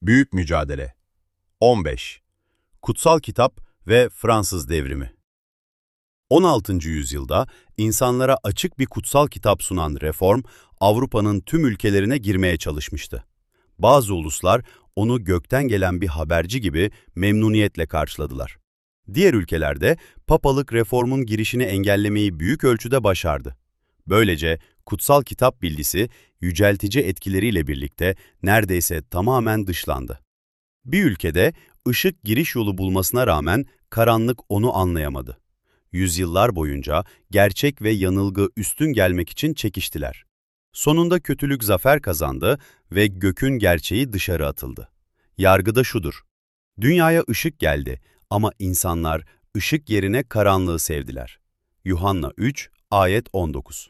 Büyük Mücadele 15. Kutsal Kitap ve Fransız Devrimi 16. yüzyılda insanlara açık bir kutsal kitap sunan reform, Avrupa'nın tüm ülkelerine girmeye çalışmıştı. Bazı uluslar onu gökten gelen bir haberci gibi memnuniyetle karşıladılar. Diğer ülkelerde papalık reformun girişini engellemeyi büyük ölçüde başardı. Böylece kutsal kitap bilgisi yüceltici etkileriyle birlikte neredeyse tamamen dışlandı. Bir ülkede ışık giriş yolu bulmasına rağmen karanlık onu anlayamadı. Yüzyıllar boyunca gerçek ve yanılgı üstün gelmek için çekiştiler. Sonunda kötülük zafer kazandı ve gökün gerçeği dışarı atıldı. Yargı da şudur: dünyaya ışık geldi ama insanlar ışık yerine karanlığı sevdiler. Yuhanna 3, ayet 19.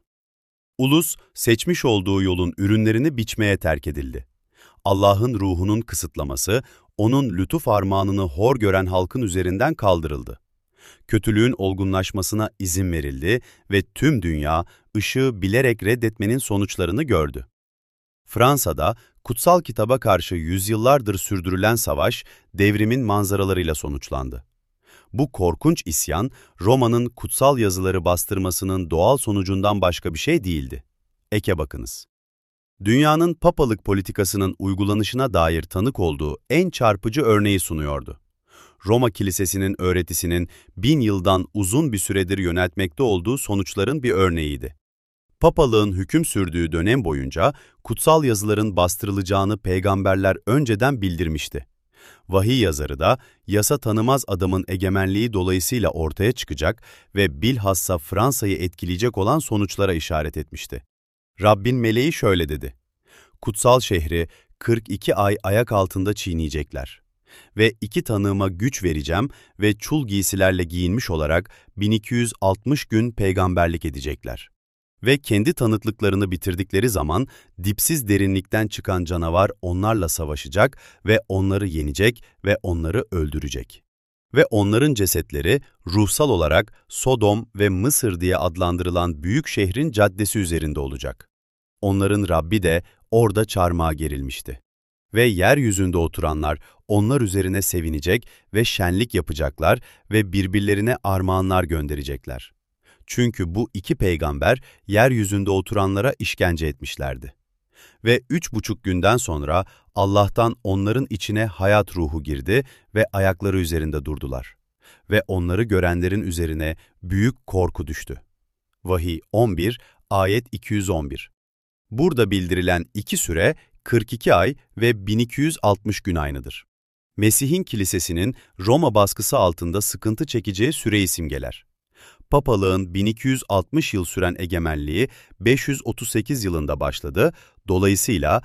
Ulus, seçmiş olduğu yolun ürünlerini biçmeye terk edildi. Allah'ın ruhunun kısıtlaması, onun lütuf armağanını hor gören halkın üzerinden kaldırıldı. Kötülüğün olgunlaşmasına izin verildi ve tüm dünya ışığı bilerek reddetmenin sonuçlarını gördü. Fransa'da kutsal kitaba karşı yüzyıllardır sürdürülen savaş, devrimin manzaralarıyla sonuçlandı. Bu korkunç isyan, Roma'nın kutsal yazıları bastırmasının doğal sonucundan başka bir şey değildi. Eke bakınız. Dünyanın papalık politikasının uygulanışına dair tanık olduğu en çarpıcı örneği sunuyordu. Roma Kilisesi'nin öğretisinin 1000 yıldan uzun bir süredir yöneltmekte olduğu sonuçların bir örneğiydi. Papalığın hüküm sürdüğü dönem boyunca kutsal yazıların bastırılacağını peygamberler önceden bildirmişti. Vahiy yazarı da yasa tanımaz adamın egemenliği dolayısıyla ortaya çıkacak ve bilhassa Fransa'yı etkileyecek olan sonuçlara işaret etmişti. Rabbin meleği şöyle dedi: "Kutsal şehri 42 ay ayak altında çiğneyecekler. Ve 2 tanığıma güç vereceğim ve çul giysilerle giyinmiş olarak 1260 gün peygamberlik edecekler. Ve kendi tanıklıklarını bitirdikleri zaman dipsiz derinlikten çıkan canavar onlarla savaşacak ve onları yenecek ve onları öldürecek. Ve onların cesetleri ruhsal olarak Sodom ve Mısır diye adlandırılan büyük şehrin caddesi üzerinde olacak. Onların Rabbi de orada çarmıha gerilmişti. Ve yeryüzünde oturanlar onlar üzerine sevinecek ve şenlik yapacaklar ve birbirlerine armağanlar gönderecekler. Çünkü bu 2 peygamber yeryüzünde oturanlara işkence etmişlerdi. Ve 3,5 günden sonra Allah'tan onların içine hayat ruhu girdi ve ayakları üzerinde durdular. Ve onları görenlerin üzerine büyük korku düştü." Vahiy 11, ayet 211. Burada bildirilen 2 süre 42 ay ve 1260 gün aynıdır. Mesih'in kilisesinin Roma baskısı altında sıkıntı çekeceği süreyi simgeler. Papalığın 1260 yıl süren egemenliği 538 yılında başladı, dolayısıyla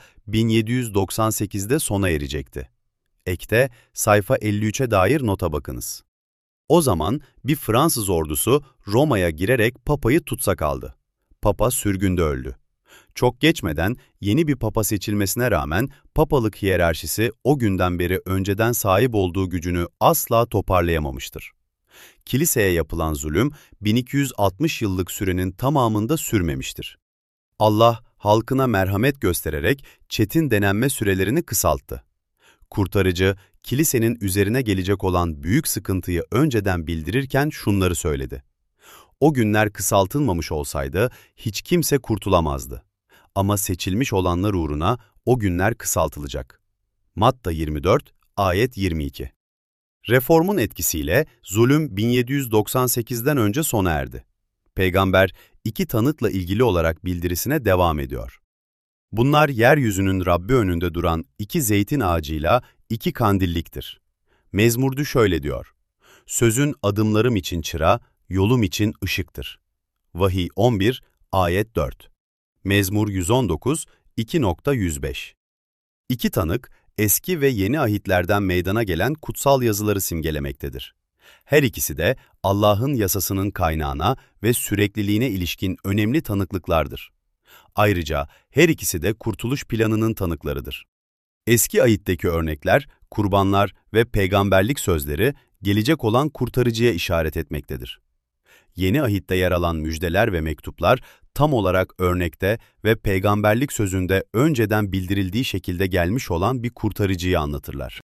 1798'de sona erecekti. Ekte sayfa 53'e dair nota bakınız. O zaman bir Fransız ordusu Roma'ya girerek papayı tutsak aldı. Papa sürgünde öldü. Çok geçmeden yeni bir papa seçilmesine rağmen papalık hiyerarşisi o günden beri önceden sahip olduğu gücünü asla toparlayamamıştır. Kiliseye yapılan zulüm 1260 yıllık sürenin tamamında sürmemiştir. Allah halkına merhamet göstererek çetin denenme sürelerini kısalttı. Kurtarıcı, kilisenin üzerine gelecek olan büyük sıkıntıyı önceden bildirirken şunları söyledi: "O günler kısaltılmamış olsaydı hiç kimse kurtulamazdı. Ama seçilmiş olanlar uğruna o günler kısaltılacak." Matta 24, ayet 22. Reformun etkisiyle zulüm 1798'den önce sona erdi. Peygamber 2 tanıkla ilgili olarak bildirisine devam ediyor. Bunlar yeryüzünün Rabbi önünde duran 2 zeytin ağacıyla 2 kandilliktir. Mezmurdu şöyle diyor: "Sözün adımlarım için çıra, yolum için ışıktır." Vahiy 11, ayet 4. Mezmur 119, 2.105. 2 tanık, eski ve yeni ahitlerden meydana gelen kutsal yazıları simgelemektedir. Her ikisi de Allah'ın yasasının kaynağına ve sürekliliğine ilişkin önemli tanıklıklardır. Ayrıca her ikisi de kurtuluş planının tanıklarıdır. Eski ahitteki örnekler, kurbanlar ve peygamberlik sözleri gelecek olan kurtarıcıya işaret etmektedir. Yeni Ahit'te yer alan müjdeler ve mektuplar tam olarak örnekte ve peygamberlik sözünde önceden bildirildiği şekilde gelmiş olan bir kurtarıcıyı anlatırlar.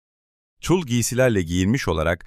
Çul giysilerle giyinmiş olarak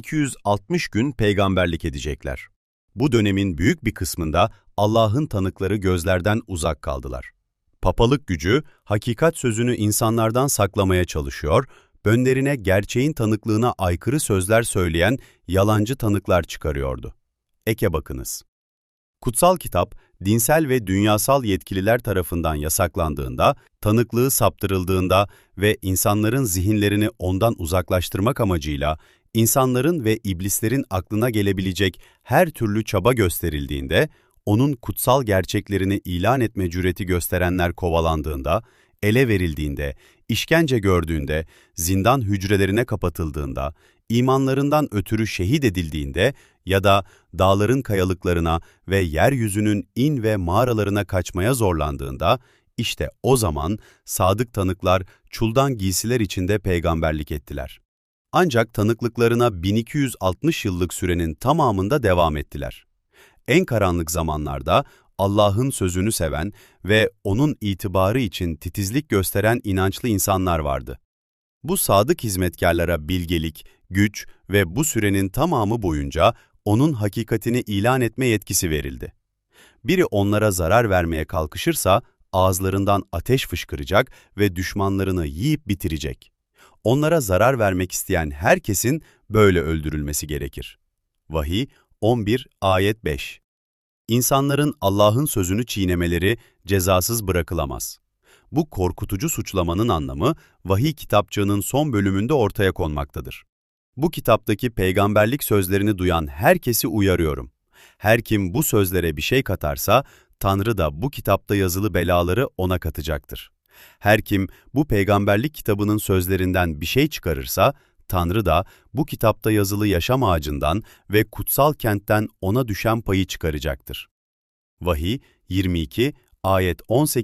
1260 gün peygamberlik edecekler. Bu dönemin büyük bir kısmında Allah'ın tanıkları gözlerden uzak kaldılar. Papalık gücü, hakikat sözünü insanlardan saklamaya çalışıyor, önlerine gerçeğin tanıklığına aykırı sözler söyleyen yalancı tanıklar çıkarıyordu. Eke bakınız. Kutsal kitap, dinsel ve dünyasal yetkililer tarafından yasaklandığında, tanıklığı saptırıldığında ve insanların zihinlerini ondan uzaklaştırmak amacıyla insanların ve iblislerin aklına gelebilecek her türlü çaba gösterildiğinde, onun kutsal gerçeklerini ilan etme cüreti gösterenler kovalandığında, ele verildiğinde, işkence gördüğünde, zindan hücrelerine kapatıldığında, imanlarından ötürü şehit edildiğinde ya da dağların kayalıklarına ve yeryüzünün in ve mağaralarına kaçmaya zorlandığında, işte o zaman sadık tanıklar çuldan giysiler içinde peygamberlik ettiler. Ancak tanıklıklarına 1260 yıllık sürenin tamamında devam ettiler. En karanlık zamanlarda Allah'ın sözünü seven ve onun itibarı için titizlik gösteren inançlı insanlar vardı. Bu sadık hizmetkarlara bilgelik, güç ve bu sürenin tamamı boyunca onun hakikatini ilan etme yetkisi verildi. Biri onlara zarar vermeye kalkışırsa ağızlarından ateş fışkıracak ve düşmanlarını yiyip bitirecek. Onlara zarar vermek isteyen herkesin böyle öldürülmesi gerekir. Vahiy 11 ayet 5. İnsanların Allah'ın sözünü çiğnemeleri cezasız bırakılamaz. Bu korkutucu suçlamanın anlamı vahiy kitapçığının son bölümünde ortaya konmaktadır. Bu kitaptaki peygamberlik sözlerini duyan herkesi uyarıyorum. Her kim bu sözlere bir şey katarsa, Tanrı da bu kitapta yazılı belaları ona katacaktır. Her kim bu peygamberlik kitabının sözlerinden bir şey çıkarırsa, Tanrı da bu kitapta yazılı yaşam ağacından ve kutsal kentten ona düşen payı çıkaracaktır. Vahiy 22, ayet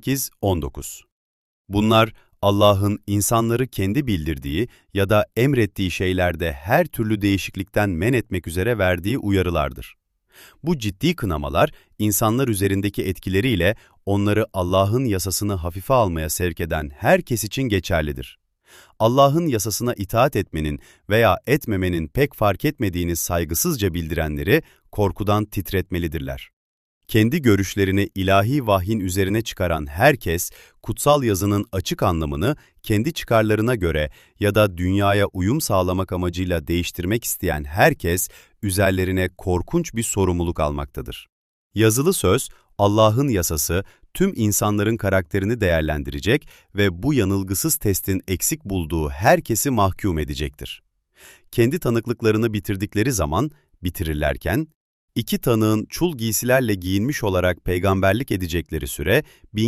18-19. Bunlar Allah'ın insanları kendi bildirdiği ya da emrettiği şeylerde her türlü değişiklikten men etmek üzere verdiği uyarılardır. Bu ciddi kınamalar, insanlar üzerindeki etkileriyle onları Allah'ın yasasını hafife almaya sevk eden herkes için geçerlidir. Allah'ın yasasına itaat etmenin veya etmemenin pek fark etmediğini saygısızca bildirenleri korkudan titretmelidirler. Kendi görüşlerini ilahi vahyin üzerine çıkaran herkes, kutsal yazının açık anlamını kendi çıkarlarına göre ya da dünyaya uyum sağlamak amacıyla değiştirmek isteyen herkes, üzerlerine korkunç bir sorumluluk almaktadır. Yazılı söz, Allah'ın yasası, tüm insanların karakterini değerlendirecek ve bu yanılgısız testin eksik bulduğu herkesi mahkum edecektir. Kendi tanıklıklarını bitirdikleri zaman, bitirirlerken, İki tanığın çul giysilerle giyinmiş olarak peygamberlik edecekleri süre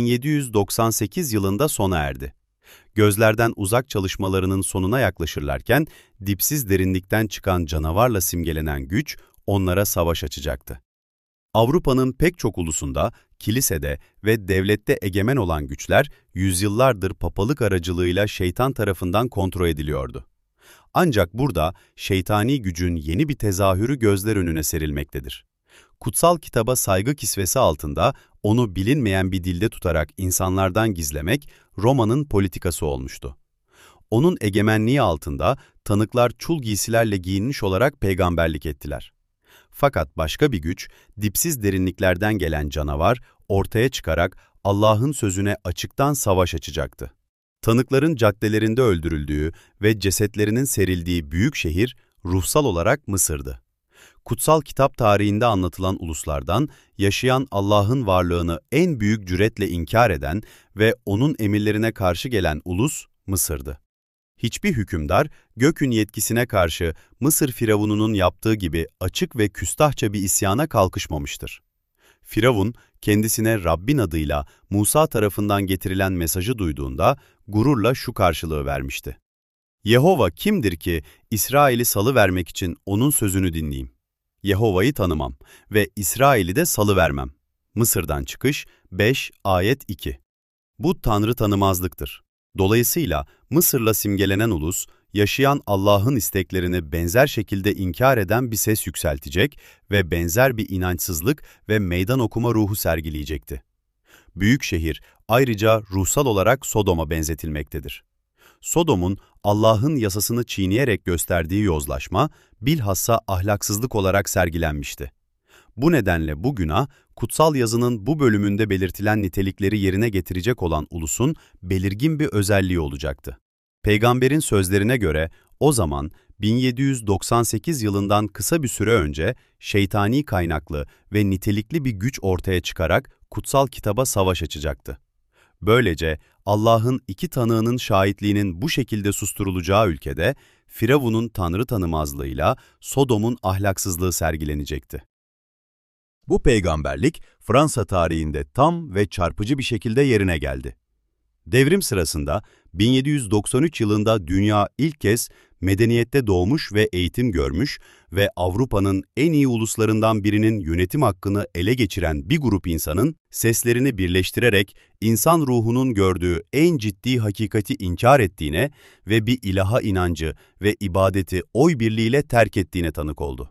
1798 yılında sona erdi. Gözlerden uzak çalışmalarının sonuna yaklaşırlarken dipsiz derinlikten çıkan canavarla simgelenen güç onlara savaş açacaktı. Avrupa'nın pek çok ulusunda, kilisede ve devlette egemen olan güçler yüzyıllardır papalık aracılığıyla şeytan tarafından kontrol ediliyordu. Ancak burada şeytani gücün yeni bir tezahürü gözler önüne serilmektedir. Kutsal kitaba saygı kisvesi altında onu bilinmeyen bir dilde tutarak insanlardan gizlemek Roma'nın politikası olmuştu. Onun egemenliği altında tanıklar çul giysilerle giyinmiş olarak peygamberlik ettiler. Fakat başka bir güç, dipsiz derinliklerden gelen canavar ortaya çıkarak Allah'ın sözüne açıktan savaş açacaktı. Tanıkların caddelerinde öldürüldüğü ve cesetlerinin serildiği büyük şehir ruhsal olarak Mısır'dı. Kutsal kitap tarihinde anlatılan uluslardan yaşayan Allah'ın varlığını en büyük cüretle inkar eden ve onun emirlerine karşı gelen ulus Mısır'dı. Hiçbir hükümdar gökün yetkisine karşı Mısır firavununun yaptığı gibi açık ve küstahça bir isyana kalkışmamıştır. Firavun, kendisine Rabbin adıyla Musa tarafından getirilen mesajı duyduğunda gururla şu karşılığı vermişti. Yehova kimdir ki İsrail'i salıvermek için onun sözünü dinleyeyim? Yehova'yı tanımam ve İsrail'i de salıvermem. Mısır'dan çıkış 5 ayet 2. Bu Tanrı tanımazlıktır. Dolayısıyla Mısır'la simgelenen ulus, yaşayan Allah'ın isteklerini benzer şekilde inkar eden bir ses yükseltecek ve benzer bir inançsızlık ve meydan okuma ruhu sergileyecekti. Büyük şehir ayrıca ruhsal olarak Sodom'a benzetilmektedir. Sodom'un Allah'ın yasasını çiğneyerek gösterdiği yozlaşma, bilhassa ahlaksızlık olarak sergilenmişti. Bu nedenle bu günah, kutsal yazının bu bölümünde belirtilen nitelikleri yerine getirecek olan ulusun belirgin bir özelliği olacaktı. Peygamberin sözlerine göre o zaman 1798 yılından kısa bir süre önce şeytani kaynaklı ve nitelikli bir güç ortaya çıkarak kutsal kitaba savaş açacaktı. Böylece Allah'ın iki tanığının şahitliğinin bu şekilde susturulacağı ülkede Firavun'un tanrı tanımazlığıyla Sodom'un ahlaksızlığı sergilenecekti. Bu peygamberlik Fransa tarihinde tam ve çarpıcı bir şekilde yerine geldi. Devrim sırasında 1793 yılında dünya ilk kez medeniyette doğmuş ve eğitim görmüş ve Avrupa'nın en iyi uluslarından birinin yönetim hakkını ele geçiren bir grup insanın seslerini birleştirerek insan ruhunun gördüğü en ciddi hakikati inkar ettiğine ve bir ilaha inancı ve ibadeti oy birliğiyle terk ettiğine tanık oldu.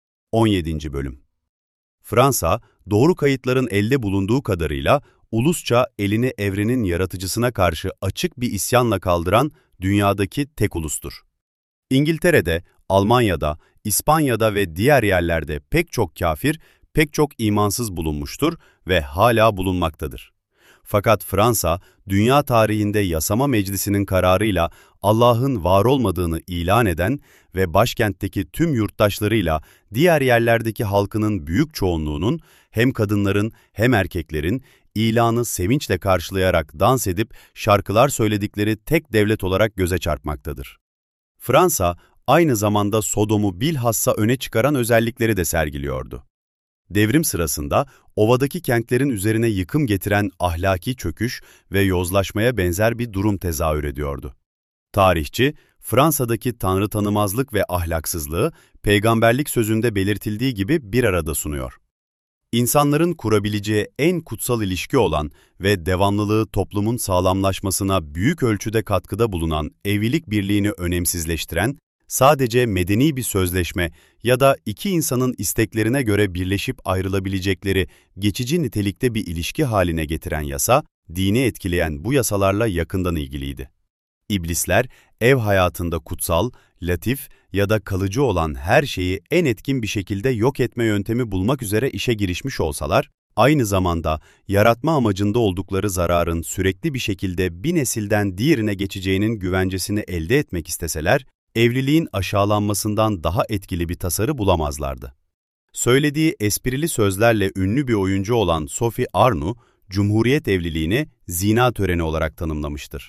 17. Bölüm Fransa, doğru kayıtların elde bulunduğu kadarıyla ulusça elini evrenin yaratıcısına karşı açık bir isyanla kaldıran dünyadaki tek ulustur. İngiltere'de, Almanya'da, İspanya'da ve diğer yerlerde pek çok kafir, pek çok imansız bulunmuştur ve hala bulunmaktadır. Fakat Fransa, dünya tarihinde yasama meclisinin kararıyla Allah'ın var olmadığını ilan eden ve başkentteki tüm yurttaşlarıyla diğer yerlerdeki halkının büyük çoğunluğunun hem kadınların hem erkeklerin ilanı sevinçle karşılayarak dans edip şarkılar söyledikleri tek devlet olarak göze çarpmaktadır. Fransa, aynı zamanda Sodom'u bilhassa öne çıkaran özellikleri de sergiliyordu. Devrim sırasında ovadaki kentlerin üzerine yıkım getiren ahlaki çöküş ve yozlaşmaya benzer bir durum tezahür ediyordu. Tarihçi, Fransa'daki tanrı tanımazlık ve ahlaksızlığı peygamberlik sözünde belirtildiği gibi bir arada sunuyor. İnsanların kurabileceği en kutsal ilişki olan ve devamlılığı toplumun sağlamlaşmasına büyük ölçüde katkıda bulunan evlilik birliğini önemsizleştiren, sadece medeni bir sözleşme ya da iki insanın isteklerine göre birleşip ayrılabilecekleri geçici nitelikte bir ilişki haline getiren yasa, dini etkileyen bu yasalarla yakından ilgiliydi. İblisler, ev hayatında kutsal, latif ya da kalıcı olan her şeyi en etkin bir şekilde yok etme yöntemi bulmak üzere işe girişmiş olsalar, aynı zamanda yaratma amacında oldukları zararın sürekli bir şekilde bir nesilden diğerine geçeceğinin güvencesini elde etmek isteseler, evliliğin aşağılanmasından daha etkili bir tasarı bulamazlardı. Söylediği esprili sözlerle ünlü bir oyuncu olan Sophie Arnoux, Cumhuriyet evliliğini zina töreni olarak tanımlamıştır.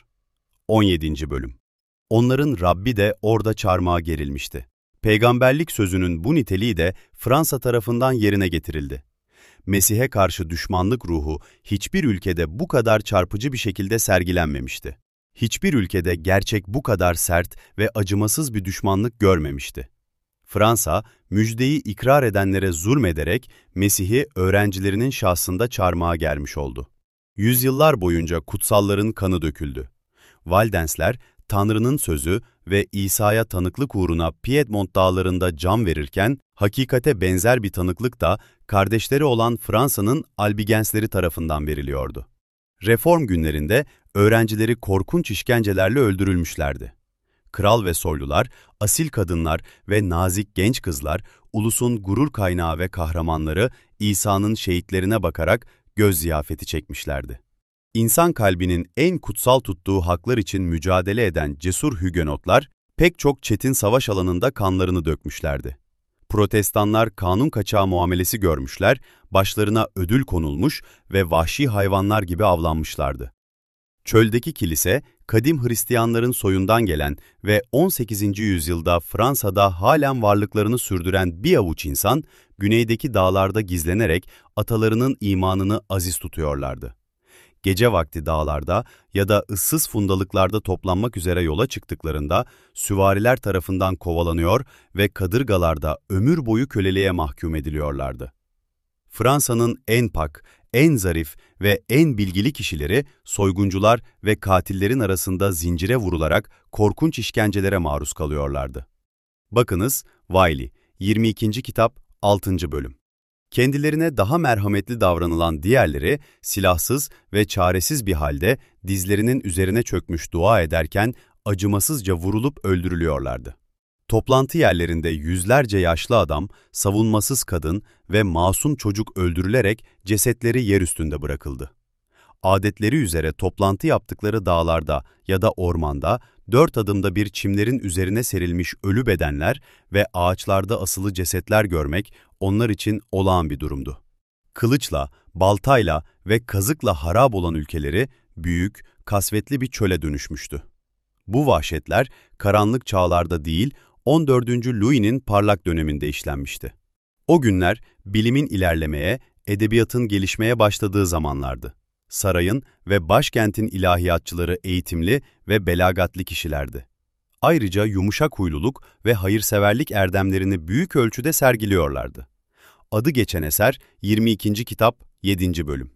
17. Bölüm Onların Rabbi de orada çarmıha gerilmişti. Peygamberlik sözünün bu niteliği de Fransa tarafından yerine getirildi. Mesih'e karşı düşmanlık ruhu hiçbir ülkede bu kadar çarpıcı bir şekilde sergilenmemişti. Hiçbir ülkede gerçek bu kadar sert ve acımasız bir düşmanlık görmemişti. Fransa, müjdeyi ikrar edenlere zulmederek Mesih'i öğrencilerinin şahsında çarmıha germiş oldu. Yüzyıllar boyunca kutsalların kanı döküldü. Valdensler, Tanrı'nın sözü ve İsa'ya tanıklık uğruna Piedmont dağlarında can verirken, hakikate benzer bir tanıklık da kardeşleri olan Fransa'nın Albigensleri tarafından veriliyordu. Reform günlerinde öğrencileri korkunç işkencelerle öldürülmüşlerdi. Kral ve soylular, asil kadınlar ve nazik genç kızlar, ulusun gurur kaynağı ve kahramanları İsa'nın şehitlerine bakarak göz ziyafeti çekmişlerdi. İnsan kalbinin en kutsal tuttuğu haklar için mücadele eden cesur Hügenotlar, pek çok çetin savaş alanında kanlarını dökmüşlerdi. Protestanlar kanun kaçağı muamelesi görmüşler, başlarına ödül konulmuş ve vahşi hayvanlar gibi avlanmışlardı. Çöldeki kilise, kadim Hristiyanların soyundan gelen ve 18. yüzyılda Fransa'da halen varlıklarını sürdüren bir avuç insan, güneydeki dağlarda gizlenerek atalarının imanını aziz tutuyorlardı. Gece vakti dağlarda ya da ıssız fundalıklarda toplanmak üzere yola çıktıklarında süvariler tarafından kovalanıyor ve kadırgalarda ömür boyu köleliğe mahkum ediliyorlardı. Fransa'nın en pak, en zarif ve en bilgili kişileri soyguncular ve katillerin arasında zincire vurularak korkunç işkencelere maruz kalıyorlardı. Bakınız, Wiley, 22. kitap, 6. bölüm. Kendilerine daha merhametli davranılan diğerleri, silahsız ve çaresiz bir halde dizlerinin üzerine çökmüş dua ederken acımasızca vurulup öldürülüyorlardı. Toplantı yerlerinde yüzlerce yaşlı adam, savunmasız kadın ve masum çocuk öldürülerek cesetleri yer üstünde bırakıldı. Adetleri üzere toplantı yaptıkları dağlarda ya da ormanda 4 adımda bir çimlerin üzerine serilmiş ölü bedenler ve ağaçlarda asılı cesetler görmek onlar için olağan bir durumdu. Kılıçla, baltayla ve kazıkla harap olan ülkeleri büyük, kasvetli bir çöle dönüşmüştü. Bu vahşetler karanlık çağlarda değil, 14. Louis'nin parlak döneminde işlenmişti. O günler bilimin ilerlemeye, edebiyatın gelişmeye başladığı zamanlardı. Sarayın ve başkentin ilahiyatçıları eğitimli ve belagatli kişilerdi. Ayrıca yumuşak huyluluk ve hayırseverlik erdemlerini büyük ölçüde sergiliyorlardı. Adı geçen eser 22. kitap 7. bölüm.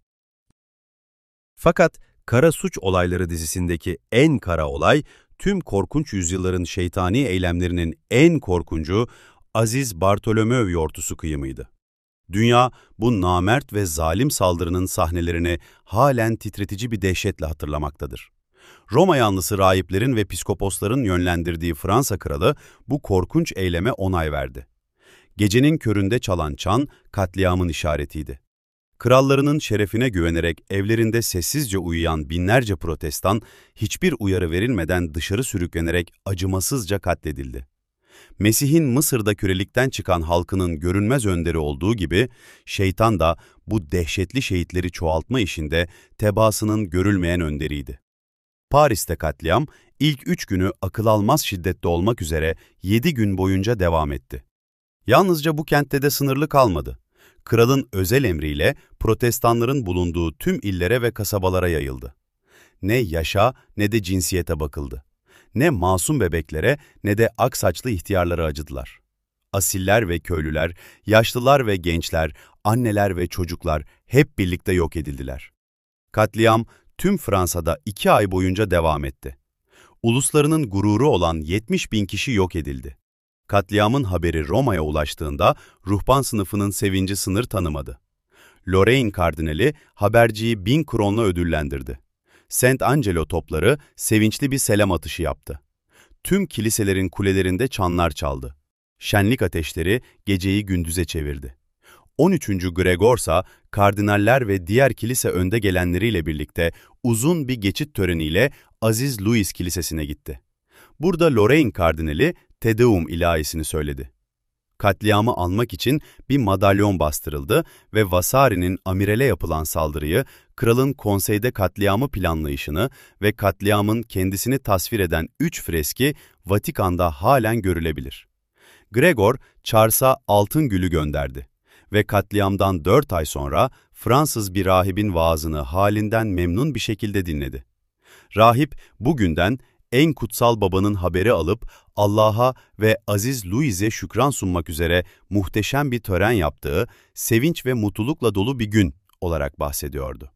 Fakat Kara Suç Olayları dizisindeki en kara olay, tüm korkunç yüzyılların şeytani eylemlerinin en korkuncu Aziz Bartolomöv yortusu kıyımıydı. Dünya bu namert ve zalim saldırının sahnelerini halen titretici bir dehşetle hatırlamaktadır. Roma yanlısı rahiplerin ve piskoposların yönlendirdiği Fransa kralı bu korkunç eyleme onay verdi. Gecenin köründe çalan çan katliamın işaretiydi. Krallarının şerefine güvenerek evlerinde sessizce uyuyan binlerce protestan hiçbir uyarı verilmeden dışarı sürüklenerek acımasızca katledildi. Mesih'in Mısır'da kölelikten çıkan halkının görünmez önderi olduğu gibi, şeytan da bu dehşetli şehitleri çoğaltma işinde tebaasının görülmeyen önderiydi. Paris'te katliam, ilk 3 günü akıl almaz şiddette olmak üzere 7 gün boyunca devam etti. Yalnızca bu kentte de sınırlı kalmadı. Kralın özel emriyle protestanların bulunduğu tüm illere ve kasabalara yayıldı. Ne yaşa ne de cinsiyete bakıldı. Ne masum bebeklere ne de aksaçlı ihtiyarlara acıdılar. Asiller ve köylüler, yaşlılar ve gençler, anneler ve çocuklar hep birlikte yok edildiler. Katliam tüm Fransa'da 2 ay boyunca devam etti. Uluslarının gururu olan 70.000 kişi yok edildi. Katliamın haberi Roma'ya ulaştığında ruhban sınıfının sevinci sınır tanımadı. Lorraine kardinali haberciyi 1000 kronla ödüllendirdi. Saint Angelo topları sevinçli bir selam atışı yaptı. Tüm kiliselerin kulelerinde çanlar çaldı. Şenlik ateşleri geceyi gündüze çevirdi. 13. Gregorsa kardinaller ve diğer kilise önde gelenleriyle birlikte uzun bir geçit töreniyle Aziz Louis Kilisesi'ne gitti. Burada Lorraine kardinali Te Deum ilahisini söyledi. Katliamı anmak için bir madalyon bastırıldı ve Vasari'nin amirale yapılan saldırıyı, kralın konseyde katliamı planlayışını ve katliamın kendisini tasvir eden 3 freski Vatikan'da halen görülebilir. Gregor, Charles'a altın gülü gönderdi ve katliamdan 4 ay sonra Fransız bir rahibin vaazını halinden memnun bir şekilde dinledi. Rahip bugünden en kutsal babanın haberi alıp Allah'a ve Aziz Louis'e şükran sunmak üzere muhteşem bir tören yaptığı, sevinç ve mutlulukla dolu bir gün olarak bahsediyordu.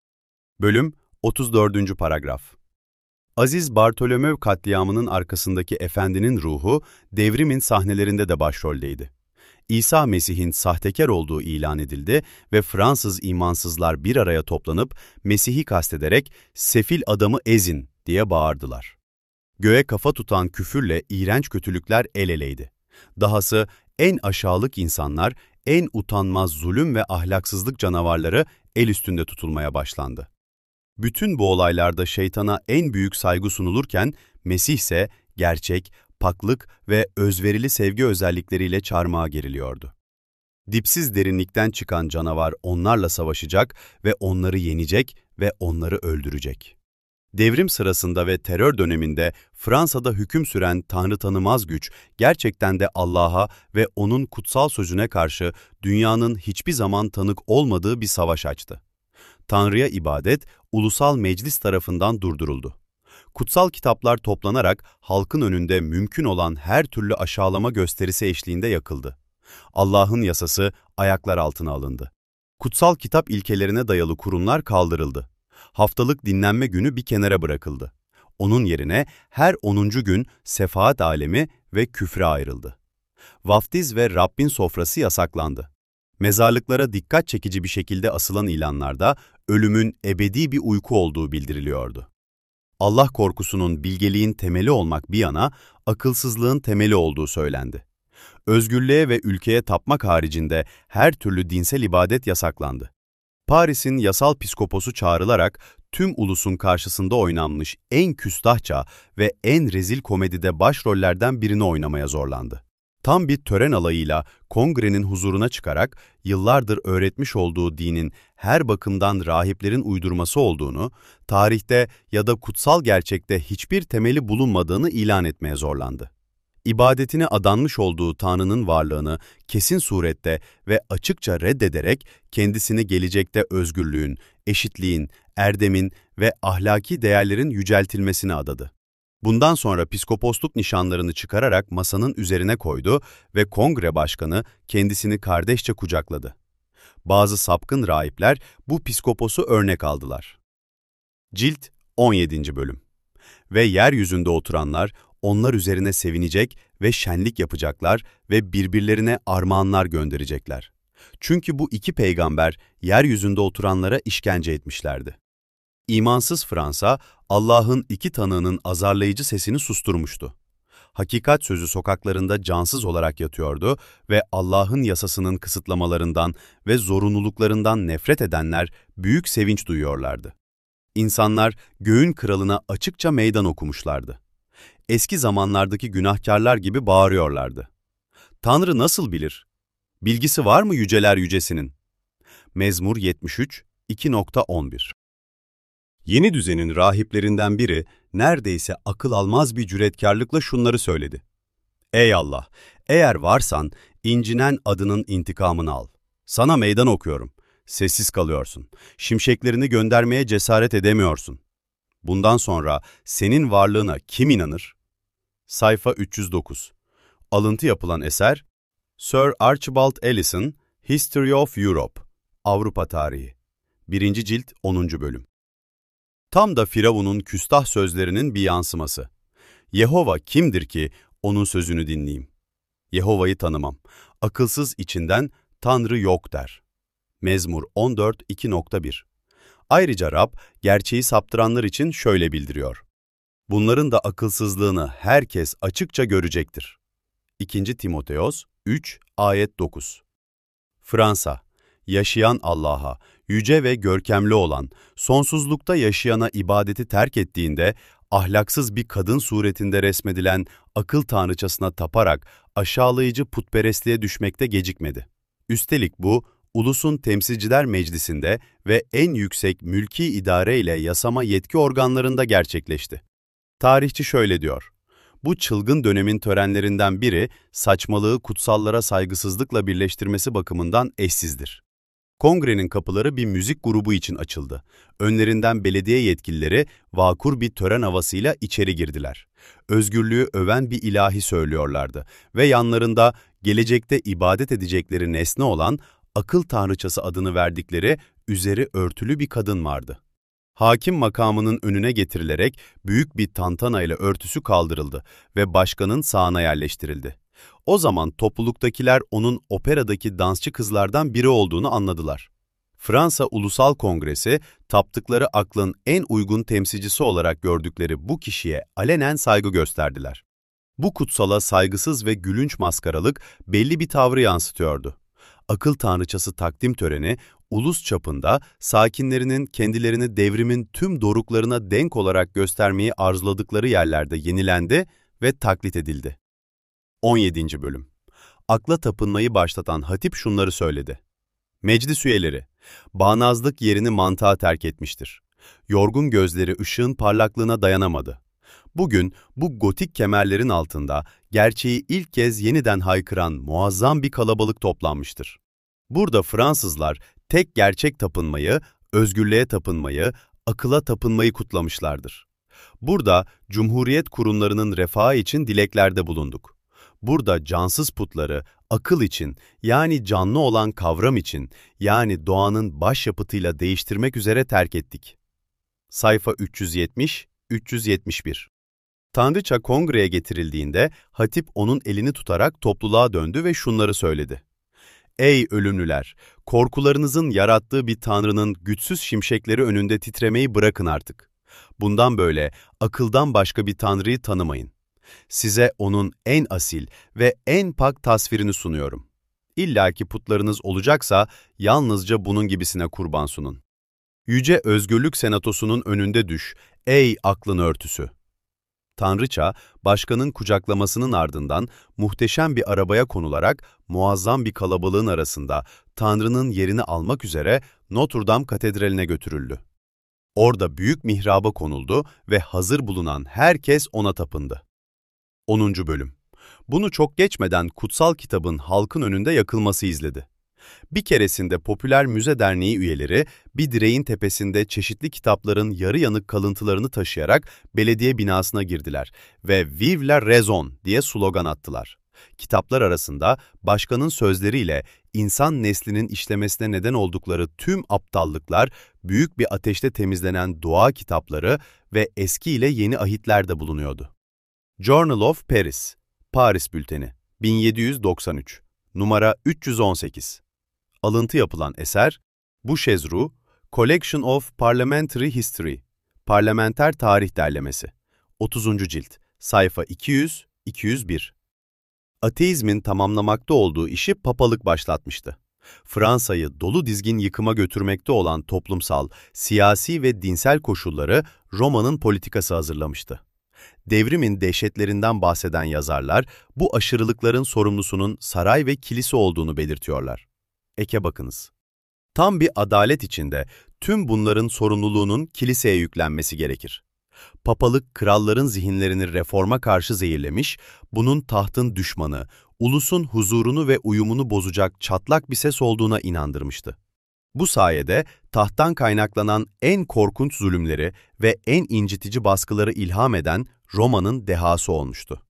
Bölüm 34. paragraf. Aziz Bartolomöv katliamının arkasındaki efendinin ruhu, devrimin sahnelerinde de başroldeydi. İsa Mesih'in sahtekar olduğu ilan edildi ve Fransız imansızlar bir araya toplanıp Mesih'i kastederek "Sefil adamı ezin!" diye bağırdılar. Göğe kafa tutan küfürle iğrenç kötülükler el eleydi. Dahası en aşağılık insanlar, en utanmaz zulüm ve ahlaksızlık canavarları el üstünde tutulmaya başlandı. Bütün bu olaylarda şeytana en büyük saygı sunulurken, Mesih ise gerçek, paklık ve özverili sevgi özellikleriyle çarmıha geriliyordu. Dipsiz derinlikten çıkan canavar onlarla savaşacak ve onları yenecek ve onları öldürecek. Devrim sırasında ve terör döneminde Fransa'da hüküm süren Tanrı tanımaz güç, gerçekten de Allah'a ve O'nun kutsal sözüne karşı dünyanın hiçbir zaman tanık olmadığı bir savaş açtı. Tanrı'ya ibadet, ulusal meclis tarafından durduruldu. Kutsal kitaplar toplanarak halkın önünde mümkün olan her türlü aşağılama gösterisi eşliğinde yakıldı. Allah'ın yasası ayaklar altına alındı. Kutsal kitap ilkelerine dayalı kurumlar kaldırıldı. Haftalık dinlenme günü bir kenara bırakıldı. Onun yerine her 10. gün sefahat alemi ve küfre ayrıldı. Vaftiz ve Rabbin sofrası yasaklandı. Mezarlıklara dikkat çekici bir şekilde asılan ilanlarda ölümün ebedi bir uyku olduğu bildiriliyordu. Allah korkusunun bilgeliğin temeli olmak bir yana, akılsızlığın temeli olduğu söylendi. Özgürlüğe ve ülkeye tapmak haricinde her türlü dinsel ibadet yasaklandı. Paris'in yasal piskoposu çağrılarak tüm ulusun karşısında oynanmış en küstahça ve en rezil komedide başrollerden birini oynamaya zorlandı. Tam bir tören alayıyla kongrenin huzuruna çıkarak yıllardır öğretmiş olduğu dinin her bakımdan rahiplerin uydurması olduğunu, tarihte ya da kutsal gerçekte hiçbir temeli bulunmadığını ilan etmeye zorlandı. İbadetine adanmış olduğu Tanrı'nın varlığını kesin surette ve açıkça reddederek kendisini gelecekte özgürlüğün, eşitliğin, erdemin ve ahlaki değerlerin yüceltilmesine adadı. Bundan sonra piskoposluk nişanlarını çıkararak masanın üzerine koydu ve kongre başkanı kendisini kardeşçe kucakladı. Bazı sapkın rahipler bu piskoposu örnek aldılar. Cilt 17. bölüm. Ve yeryüzünde oturanlar onlar üzerine sevinecek ve şenlik yapacaklar ve birbirlerine armağanlar gönderecekler. Çünkü bu iki peygamber yeryüzünde oturanlara işkence etmişlerdi. İmansız Fransa, Allah'ın iki tanığının azarlayıcı sesini susturmuştu. Hakikat sözü sokaklarında cansız olarak yatıyordu ve Allah'ın yasasının kısıtlamalarından ve zorunluluklarından nefret edenler büyük sevinç duyuyorlardı. İnsanlar göğün kralına açıkça meydan okumuşlardı. Eski zamanlardaki günahkarlar gibi bağırıyorlardı. Tanrı nasıl bilir? Bilgisi var mı yüceler yücesinin? Mezmur 73, 2.11. Yeni düzenin rahiplerinden biri neredeyse akıl almaz bir cüretkarlıkla şunları söyledi. Ey Allah, eğer varsan incinen adının intikamını al. Sana meydan okuyorum. Sessiz kalıyorsun. Şimşeklerini göndermeye cesaret edemiyorsun. Bundan sonra senin varlığına kim inanır? Sayfa 309. Alıntı yapılan eser, Sir Archibald Ellis'in History of Europe, Avrupa Tarihi. 1. cilt 10. bölüm. Tam da Firavun'un küstah sözlerinin bir yansıması. Yehova kimdir ki onun sözünü dinleyeyim? Yehova'yı tanımam. Akılsız içinden Tanrı yok der. Mezmur 14, 2.1. Ayrıca Rab, gerçeği saptıranlar için şöyle bildiriyor. Bunların da akılsızlığını herkes açıkça görecektir. 2. Timoteos 3, ayet 9. Fransa, yaşayan Allah'a, yüce ve görkemli olan, sonsuzlukta yaşayana ibadeti terk ettiğinde, ahlaksız bir kadın suretinde resmedilen akıl tanrıçasına taparak aşağılayıcı putperestliğe düşmekte gecikmedi. Üstelik bu, Ulusun Temsilciler Meclisi'nde ve en yüksek mülki idare ile yasama yetki organlarında gerçekleşti. Tarihçi şöyle diyor, bu çılgın dönemin törenlerinden biri, saçmalığı kutsallara saygısızlıkla birleştirmesi bakımından eşsizdir. Kongrenin kapıları bir müzik grubu için açıldı. Önlerinden belediye yetkilileri vakur bir tören havasıyla içeri girdiler. Özgürlüğü öven bir ilahi söylüyorlardı ve yanlarında gelecekte ibadet edecekleri nesne olan akıl tanrıçası adını verdikleri üzeri örtülü bir kadın vardı. Hakim makamının önüne getirilerek büyük bir tantana ile örtüsü kaldırıldı ve başkanın sağına yerleştirildi. O zaman topluluktakiler onun operadaki dansçı kızlardan biri olduğunu anladılar. Fransa Ulusal Kongresi, taptıkları aklın en uygun temsilcisi olarak gördükleri bu kişiye alenen saygı gösterdiler. Bu kutsala saygısız ve gülünç maskaralık belli bir tavrı yansıtıyordu. Akıl tanrıçası takdim töreni, ulus çapında sakinlerinin kendilerini devrimin tüm doruklarına denk olarak göstermeyi arzuladıkları yerlerde yenilendi ve taklit edildi. 17. bölüm. Akla tapınmayı başlatan hatip şunları söyledi. Meclis üyeleri, bağnazlık yerini mantığa terk etmiştir. Yorgun gözleri ışığın parlaklığına dayanamadı. Bugün bu gotik kemerlerin altında gerçeği ilk kez yeniden haykıran muazzam bir kalabalık toplanmıştır. Burada Fransızlar tek gerçek tapınmayı, özgürlüğe tapınmayı, akıla tapınmayı kutlamışlardır. Burada Cumhuriyet kurumlarının refahı için dileklerde bulunduk. Burada cansız putları akıl için, yani canlı olan kavram için, yani doğanın başyapıtıyla değiştirmek üzere terk ettik. Sayfa 370-371. Tanrıça kongreye getirildiğinde hatip onun elini tutarak topluluğa döndü ve şunları söyledi. Ey ölümlüler! Korkularınızın yarattığı bir tanrının güçsüz şimşekleri önünde titremeyi bırakın artık. Bundan böyle akıldan başka bir tanrıyı tanımayın. Size onun en asil ve en pak tasvirini sunuyorum. İlla ki putlarınız olacaksa yalnızca bunun gibisine kurban sunun. Yüce Özgürlük Senatosu'nun önünde düş, ey aklın örtüsü! Tanrıça, başkanın kucaklamasının ardından muhteşem bir arabaya konularak muazzam bir kalabalığın arasında Tanrı'nın yerini almak üzere Notre Dame Katedrali'ne götürüldü. Orada büyük mihraba konuldu ve hazır bulunan herkes ona tapındı. 10. Bölüm. Bunu çok geçmeden kutsal kitabın halkın önünde yakılması izledi. Bir keresinde Popüler Müze Derneği üyeleri bir direğin tepesinde çeşitli kitapların yarı yanık kalıntılarını taşıyarak belediye binasına girdiler ve "Vive la raison" diye slogan attılar. Kitaplar arasında başkanın sözleriyle insan neslinin işlemesine neden oldukları tüm aptallıklar, büyük bir ateşte temizlenen dua kitapları ve eski ile yeni ahitler de bulunuyordu. Journal of Paris, Paris Bülteni, 1793, numara 318. Alıntı yapılan eser, Bouchezrou, Collection of Parliamentary History, Parlamenter Tarih Derlemesi, 30. cilt, sayfa 200-201. Ateizmin tamamlamakta olduğu işi papalık başlatmıştı. Fransa'yı dolu dizgin yıkıma götürmekte olan toplumsal, siyasi ve dinsel koşulları Roma'nın politikası hazırlamıştı. Devrimin dehşetlerinden bahseden yazarlar, bu aşırılıkların sorumlusunun saray ve kilise olduğunu belirtiyorlar. Eke bakınız. Tam bir adalet içinde tüm bunların sorumluluğunun kiliseye yüklenmesi gerekir. Papalık, kralların zihinlerini reforma karşı zehirlemiş, bunun tahtın düşmanı, ulusun huzurunu ve uyumunu bozacak çatlak bir ses olduğuna inandırmıştı. Bu sayede tahttan kaynaklanan en korkunç zulümleri ve en incitici baskıları ilham eden Roma'nın dehası olmuştu.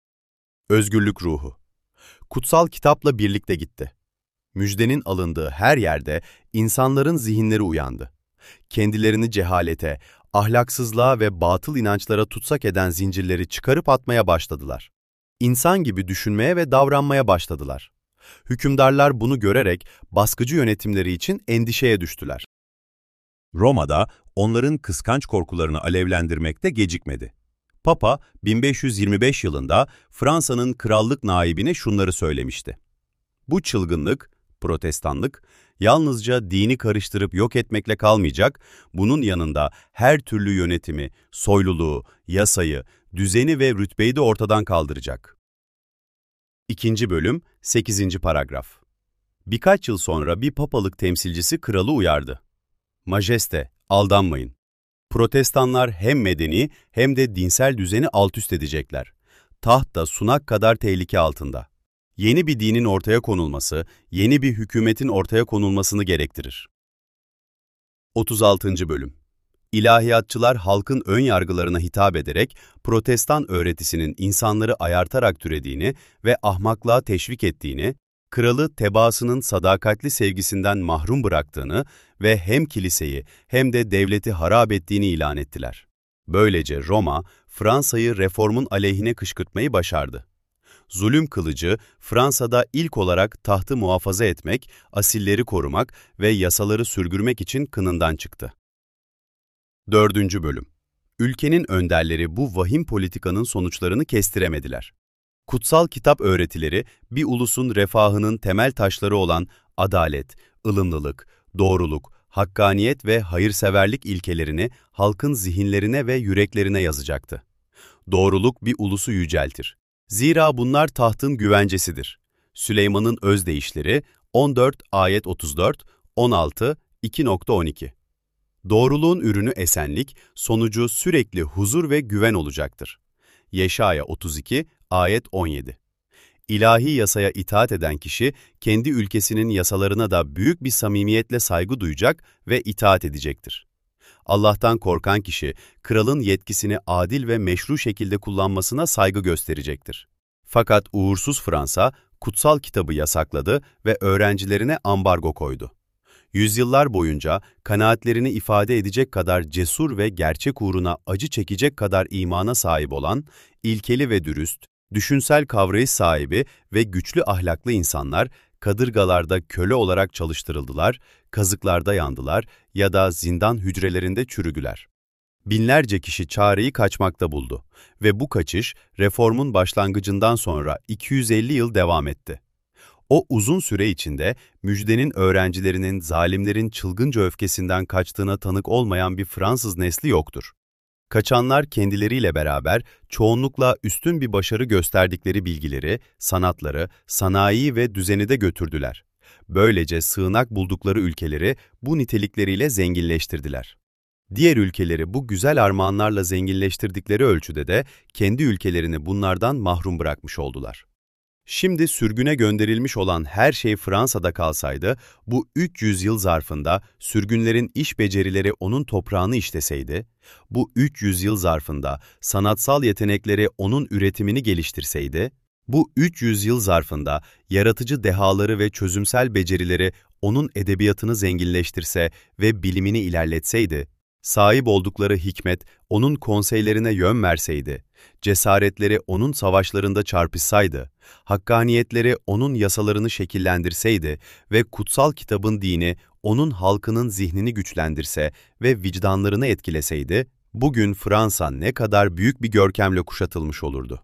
Özgürlük ruhu. Kutsal kitapla birlikte gitti. Müjdenin alındığı her yerde insanların zihinleri uyandı. Kendilerini cehalete, ahlaksızlığa ve batıl inançlara tutsak eden zincirleri çıkarıp atmaya başladılar. İnsan gibi düşünmeye ve davranmaya başladılar. Hükümdarlar bunu görerek baskıcı yönetimleri için endişeye düştüler. Roma'da onların kıskanç korkularını alevlendirmekte gecikmedi. Papa, 1525 yılında Fransa'nın krallık naibine şunları söylemişti. Bu çılgınlık, protestanlık, yalnızca dini karıştırıp yok etmekle kalmayacak, bunun yanında her türlü yönetimi, soyluluğu, yasayı, düzeni ve rütbeyi de ortadan kaldıracak. 2. bölüm, 8. paragraf. Birkaç yıl sonra bir papalık temsilcisi kralı uyardı. Majeste, aldanmayın. Protestanlar hem medeni hem de dinsel düzeni altüst edecekler. Taht da sunak kadar tehlike altında. Yeni bir dinin ortaya konulması, yeni bir hükümetin ortaya konulmasını gerektirir. 36. bölüm. İlahiyatçılar halkın ön yargılarına hitap ederek Protestan öğretisinin insanları ayartarak türediğini ve ahmaklığa teşvik ettiğini, kralı tebaasının sadakatli sevgisinden mahrum bıraktığını ve hem kiliseyi hem de devleti harap ettiğini ilan ettiler. Böylece Roma, Fransa'yı reformun aleyhine kışkırtmayı başardı. Zulüm kılıcı, Fransa'da ilk olarak tahtı muhafaza etmek, asilleri korumak ve yasaları sürgürmek için kınından çıktı. 4. bölüm. Ülkenin önderleri bu vahim politikanın sonuçlarını kestiremediler. Kutsal kitap öğretileri, bir ulusun refahının temel taşları olan adalet, ılımlılık, doğruluk, hakkaniyet ve hayırseverlik ilkelerini halkın zihinlerine ve yüreklerine yazacaktı. Doğruluk bir ulusu yüceltir. Zira bunlar tahtın güvencesidir. Süleyman'ın özdeyişleri 14 ayet 34, 16, 2.12. Doğruluğun ürünü esenlik, sonucu sürekli huzur ve güven olacaktır. Yeşaya 32 ayet 17. İlahi yasaya itaat eden kişi, kendi ülkesinin yasalarına da büyük bir samimiyetle saygı duyacak ve itaat edecektir. Allah'tan korkan kişi, kralın yetkisini adil ve meşru şekilde kullanmasına saygı gösterecektir. Fakat uğursuz Fransa, kutsal kitabı yasakladı ve öğrencilerine ambargo koydu. Yüzyıllar boyunca kanaatlerini ifade edecek kadar cesur ve gerçek uğruna acı çekecek kadar imana sahip olan, ilkeli ve dürüst, düşünsel kavrayış sahibi ve güçlü ahlaklı insanlar, kadırgalarda köle olarak çalıştırıldılar, kazıklarda yandılar ya da zindan hücrelerinde çürüdüler. Binlerce kişi çareyi kaçmakta buldu ve bu kaçış reformun başlangıcından sonra 250 yıl devam etti. O uzun süre içinde müjdenin öğrencilerinin zalimlerin çılgınca öfkesinden kaçtığına tanık olmayan bir Fransız nesli yoktur. Kaçanlar kendileriyle beraber çoğunlukla üstün bir başarı gösterdikleri bilgileri, sanatları, sanayiyi ve düzeni de götürdüler. Böylece sığınak buldukları ülkeleri bu nitelikleriyle zenginleştirdiler. Diğer ülkeleri bu güzel armağanlarla zenginleştirdikleri ölçüde de kendi ülkelerini bunlardan mahrum bırakmış oldular. Şimdi sürgüne gönderilmiş olan her şey Fransa'da kalsaydı, bu 300 yıl zarfında sürgünlerin iş becerileri onun toprağını işleseydi, bu 300 yıl zarfında sanatsal yetenekleri onun üretimini geliştirseydi, bu 300 yıl zarfında yaratıcı dehaları ve çözümsel becerileri onun edebiyatını zenginleştirse ve bilimini ilerletseydi, sahip oldukları hikmet onun konseylerine yön verseydi, cesaretleri onun savaşlarında çarpışsaydı, hakkaniyetleri onun yasalarını şekillendirseydi ve kutsal kitabın dini onun halkının zihnini güçlendirse ve vicdanlarını etkileseydi, bugün Fransa ne kadar büyük bir görkemle kuşatılmış olurdu.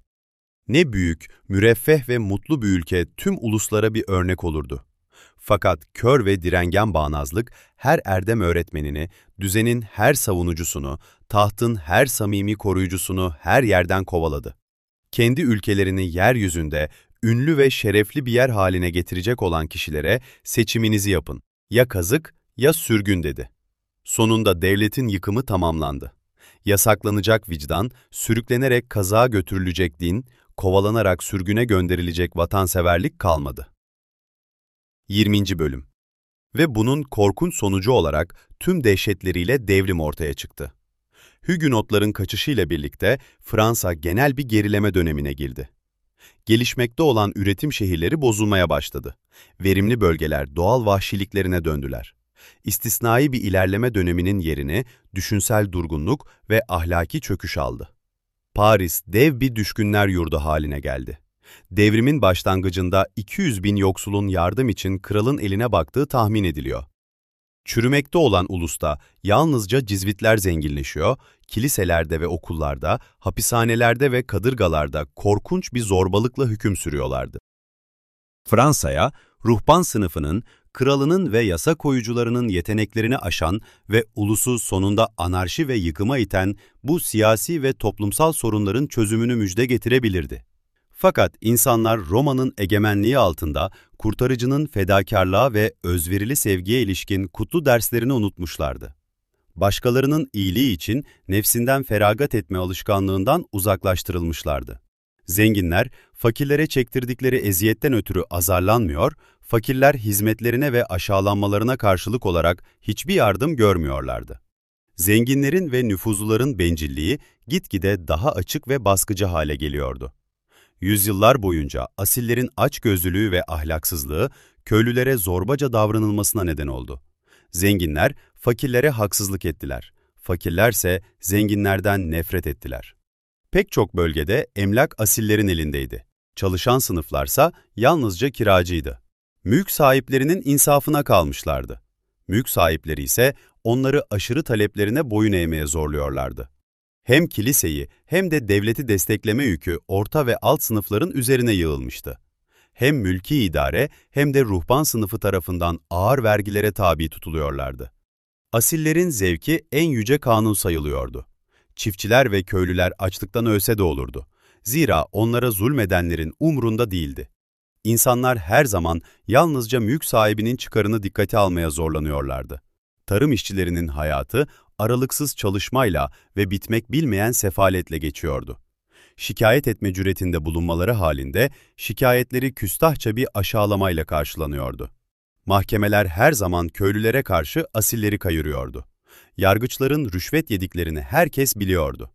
Ne büyük, müreffeh ve mutlu bir ülke tüm uluslara bir örnek olurdu. Fakat kör ve direngen bağnazlık her erdem öğretmenini, düzenin her savunucusunu, tahtın her samimi koruyucusunu her yerden kovaladı. Kendi ülkelerini yeryüzünde ünlü ve şerefli bir yer haline getirecek olan kişilere seçiminizi yapın, ya kazık ya sürgün dedi. Sonunda devletin yıkımı tamamlandı. Yasaklanacak vicdan, sürüklenerek kazığa götürülecek din, kovalanarak sürgüne gönderilecek vatanseverlik kalmadı. 20. Bölüm. Ve bunun korkunç sonucu olarak tüm dehşetleriyle devrim ortaya çıktı. Hügünotların kaçışıyla birlikte Fransa genel bir gerileme dönemine girdi. Gelişmekte olan üretim şehirleri bozulmaya başladı. Verimli bölgeler doğal vahşiliklerine döndüler. İstisnai bir ilerleme döneminin yerini düşünsel durgunluk ve ahlaki çöküş aldı. Paris dev bir düşkünler yurdu haline geldi. Devrimin başlangıcında 200 bin yoksulun yardım için kralın eline baktığı tahmin ediliyor. Çürümekte olan ulusta yalnızca cizvitler zenginleşiyor, kiliselerde ve okullarda, hapishanelerde ve kadırgalarda korkunç bir zorbalıkla hüküm sürüyorlardı. Fransa'ya, ruhban sınıfının, kralının ve yasa koyucularının yeteneklerini aşan ve ulusu sonunda anarşi ve yıkıma iten bu siyasi ve toplumsal sorunların çözümünü müjde getirebilirdi. Fakat insanlar Roma'nın egemenliği altında kurtarıcının fedakarlığa ve özverili sevgiye ilişkin kutlu derslerini unutmuşlardı. Başkalarının iyiliği için nefsinden feragat etme alışkanlığından uzaklaştırılmışlardı. Zenginler, fakirlere çektirdikleri eziyetten ötürü azarlanmıyor, fakirler hizmetlerine ve aşağılanmalarına karşılık olarak hiçbir yardım görmüyorlardı. Zenginlerin ve nüfuzluların bencilliği gitgide daha açık ve baskıcı hale geliyordu. Yüzyıllar boyunca asillerin açgözlülüğü ve ahlaksızlığı köylülere zorbaca davranılmasına neden oldu. Zenginler fakirlere haksızlık ettiler. Fakirlerse zenginlerden nefret ettiler. Pek çok bölgede emlak asillerin elindeydi. Çalışan sınıflarsa yalnızca kiracıydı. Mülk sahiplerinin insafına kalmışlardı. Mülk sahipleri ise onları aşırı taleplerine boyun eğmeye zorluyorlardı. Hem kiliseyi hem de devleti destekleme yükü orta ve alt sınıfların üzerine yığılmıştı. Hem mülki idare hem de ruhban sınıfı tarafından ağır vergilere tabi tutuluyorlardı. Asillerin zevki en yüce kanun sayılıyordu. Çiftçiler ve köylüler açlıktan ölse de olurdu. Zira onlara zulmedenlerin umrunda değildi. İnsanlar her zaman yalnızca mülk sahibinin çıkarını dikkate almaya zorlanıyorlardı. Tarım işçilerinin hayatı aralıksız çalışmayla ve bitmek bilmeyen sefaletle geçiyordu. Şikayet etme cüretinde bulunmaları halinde şikayetleri küstahça bir aşağılamayla karşılanıyordu. Mahkemeler her zaman köylülere karşı asilleri kayırıyordu. Yargıçların rüşvet yediklerini herkes biliyordu.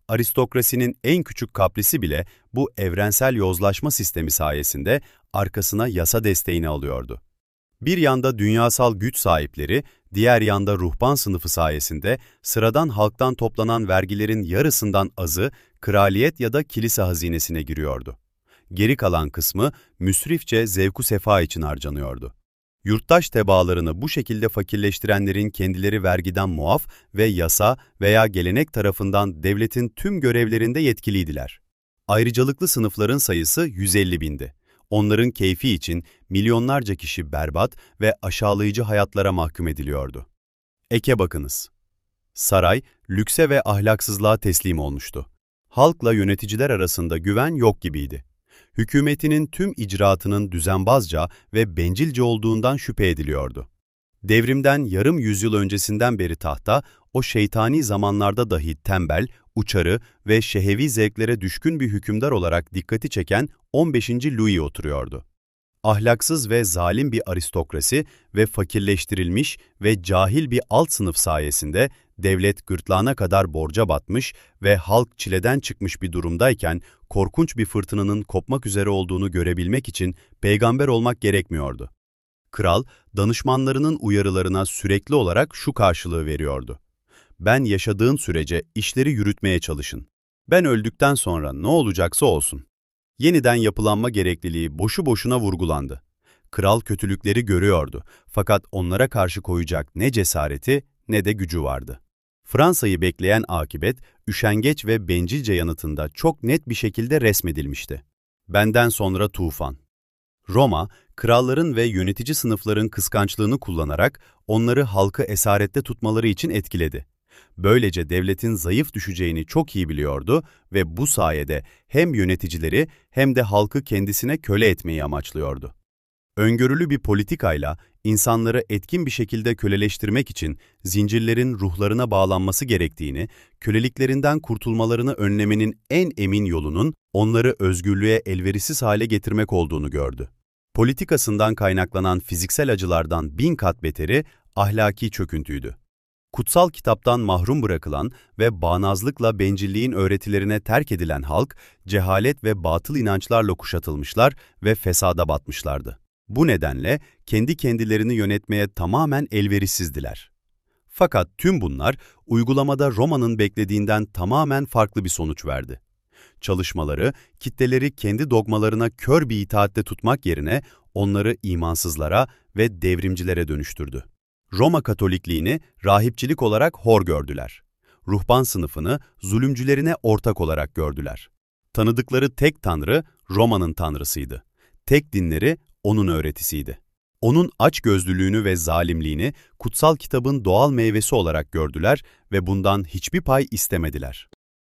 aristokrasinin en küçük kaprisi bile bu evrensel yozlaşma sistemi sayesinde arkasına yasa desteğini alıyordu. Bir yanda dünyasal güç sahipleri, diğer yanda ruhban sınıfı sayesinde sıradan halktan toplanan vergilerin yarısından azı kraliyet ya da kilise hazinesine giriyordu. Geri kalan kısmı müsrifçe zevku sefa için harcanıyordu. Yurttaş tebaalarını bu şekilde fakirleştirenlerin kendileri vergiden muaf ve yasa veya gelenek tarafından devletin tüm görevlerinde yetkiliydiler. Ayrıcalıklı sınıfların sayısı 150 bindi. Onların keyfi için milyonlarca kişi berbat ve aşağılayıcı hayatlara mahkum ediliyordu. Eke bakınız. Saray, lükse ve ahlaksızlığa teslim olmuştu. Halkla yöneticiler arasında güven yok gibiydi. Hükümetinin tüm icraatının düzenbazca ve bencilce olduğundan şüphe ediliyordu. Devrimden yarım yüzyıl öncesinden beri tahta, o şeytani zamanlarda dahi tembel, uçarı ve şehevi zevklere düşkün bir hükümdar olarak dikkati çeken 15. Louis oturuyordu. Ahlaksız ve zalim bir aristokrasi ve fakirleştirilmiş ve cahil bir alt sınıf sayesinde devlet gırtlağına kadar borca batmış ve halk çileden çıkmış bir durumdayken korkunç bir fırtınanın kopmak üzere olduğunu görebilmek için peygamber olmak gerekmiyordu. Kral, danışmanlarının uyarılarına sürekli olarak şu karşılığı veriyordu: "Ben yaşadığım sürece işleri yürütmeye çalışın. Ben öldükten sonra ne olacaksa olsun." Yeniden yapılanma gerekliliği boşu boşuna vurgulandı. Kral kötülükleri görüyordu fakat onlara karşı koyacak ne cesareti ne de gücü vardı. Fransa'yı bekleyen akibet, üşengeç ve bencilce yanıtında çok net bir şekilde resmedilmişti. Benden sonra tufan. Roma, kralların ve yönetici sınıfların kıskançlığını kullanarak onları halkı esarette tutmaları için etkiledi. Böylece devletin zayıf düşeceğini çok iyi biliyordu ve bu sayede hem yöneticileri hem de halkı kendisine köle etmeyi amaçlıyordu. Öngörülü bir politikayla insanları etkin bir şekilde köleleştirmek için zincirlerin ruhlarına bağlanması gerektiğini, köleliklerinden kurtulmalarını önlemenin en emin yolunun onları özgürlüğe elverişsiz hale getirmek olduğunu gördü. Politikasından kaynaklanan fiziksel acılardan 1000 kat beteri ahlaki çöküntüydü. Kutsal kitaptan mahrum bırakılan ve bağnazlıkla bencilliğin öğretilerine terk edilen halk, cehalet ve batıl inançlarla kuşatılmışlar ve fesada batmışlardı. Bu nedenle kendi kendilerini yönetmeye tamamen elverişsizdiler. Fakat tüm bunlar uygulamada Roma'nın beklediğinden tamamen farklı bir sonuç verdi. Çalışmaları, kitleleri kendi dogmalarına kör bir itaatte tutmak yerine onları imansızlara ve devrimcilere dönüştürdü. Roma Katolikliğini rahipçilik olarak hor gördüler. Ruhban sınıfını zulümcülerine ortak olarak gördüler. Tanıdıkları tek tanrı Roma'nın tanrısıydı. Tek dinleri onun öğretisiydi. Onun açgözlülüğünü ve zalimliğini kutsal kitabın doğal meyvesi olarak gördüler ve bundan hiçbir pay istemediler.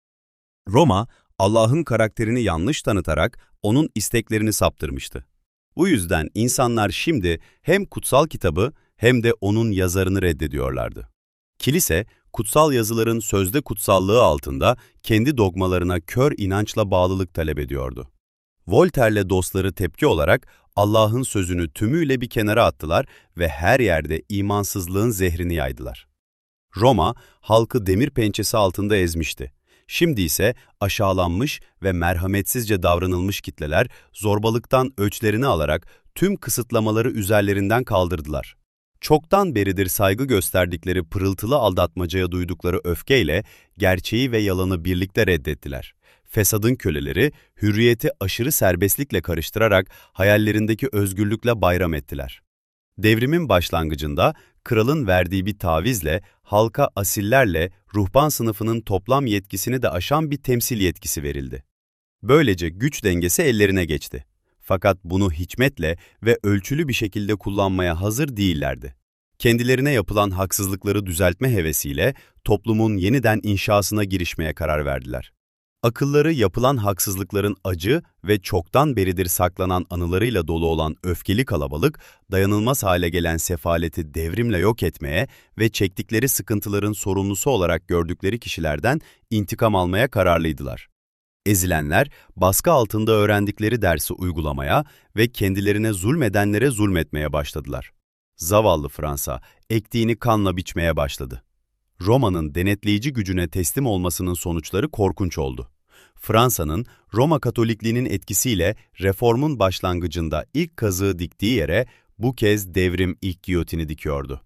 Roma, Allah'ın karakterini yanlış tanıtarak onun isteklerini saptırmıştı. Bu yüzden insanlar şimdi hem kutsal kitabı hem de onun yazarını reddediyorlardı. Kilise, kutsal yazıların sözde kutsallığı altında kendi dogmalarına kör inançla bağlılık talep ediyordu. Voltaire'le dostları tepki olarak Allah'ın sözünü tümüyle bir kenara attılar ve her yerde imansızlığın zehrini yaydılar. Roma, halkı demir pençesi altında ezmişti. Şimdi ise aşağılanmış ve merhametsizce davranılmış kitleler zorbalıktan öçlerini alarak tüm kısıtlamaları üzerlerinden kaldırdılar. Çoktan beridir saygı gösterdikleri pırıltılı aldatmacaya duydukları öfkeyle gerçeği ve yalanı birlikte reddettiler. Fesadın köleleri, hürriyeti aşırı serbestlikle karıştırarak hayallerindeki özgürlükle bayram ettiler. Devrimin başlangıcında kralın verdiği bir tavizle halka asillerle ruhban sınıfının toplam yetkisini de aşan bir temsil yetkisi verildi. Böylece güç dengesi ellerine geçti. Fakat bunu hikmetle ve ölçülü bir şekilde kullanmaya hazır değillerdi. Kendilerine yapılan haksızlıkları düzeltme hevesiyle toplumun yeniden inşasına girişmeye karar verdiler. Akılları yapılan haksızlıkların acı ve çoktan beridir saklanan anılarıyla dolu olan öfkeli kalabalık, dayanılmaz hale gelen sefaleti devrimle yok etmeye ve çektikleri sıkıntıların sorumlusu olarak gördükleri kişilerden intikam almaya kararlıydılar. Ezilenler, baskı altında öğrendikleri dersi uygulamaya ve kendilerine zulmedenlere zulmetmeye başladılar. Zavallı Fransa, ektiğini kanla biçmeye başladı. Roma'nın denetleyici gücüne teslim olmasının sonuçları korkunç oldu. Fransa'nın Roma Katolikliğinin etkisiyle reformun başlangıcında ilk kazığı diktiği yere bu kez devrim ilk giyotini dikiyordu.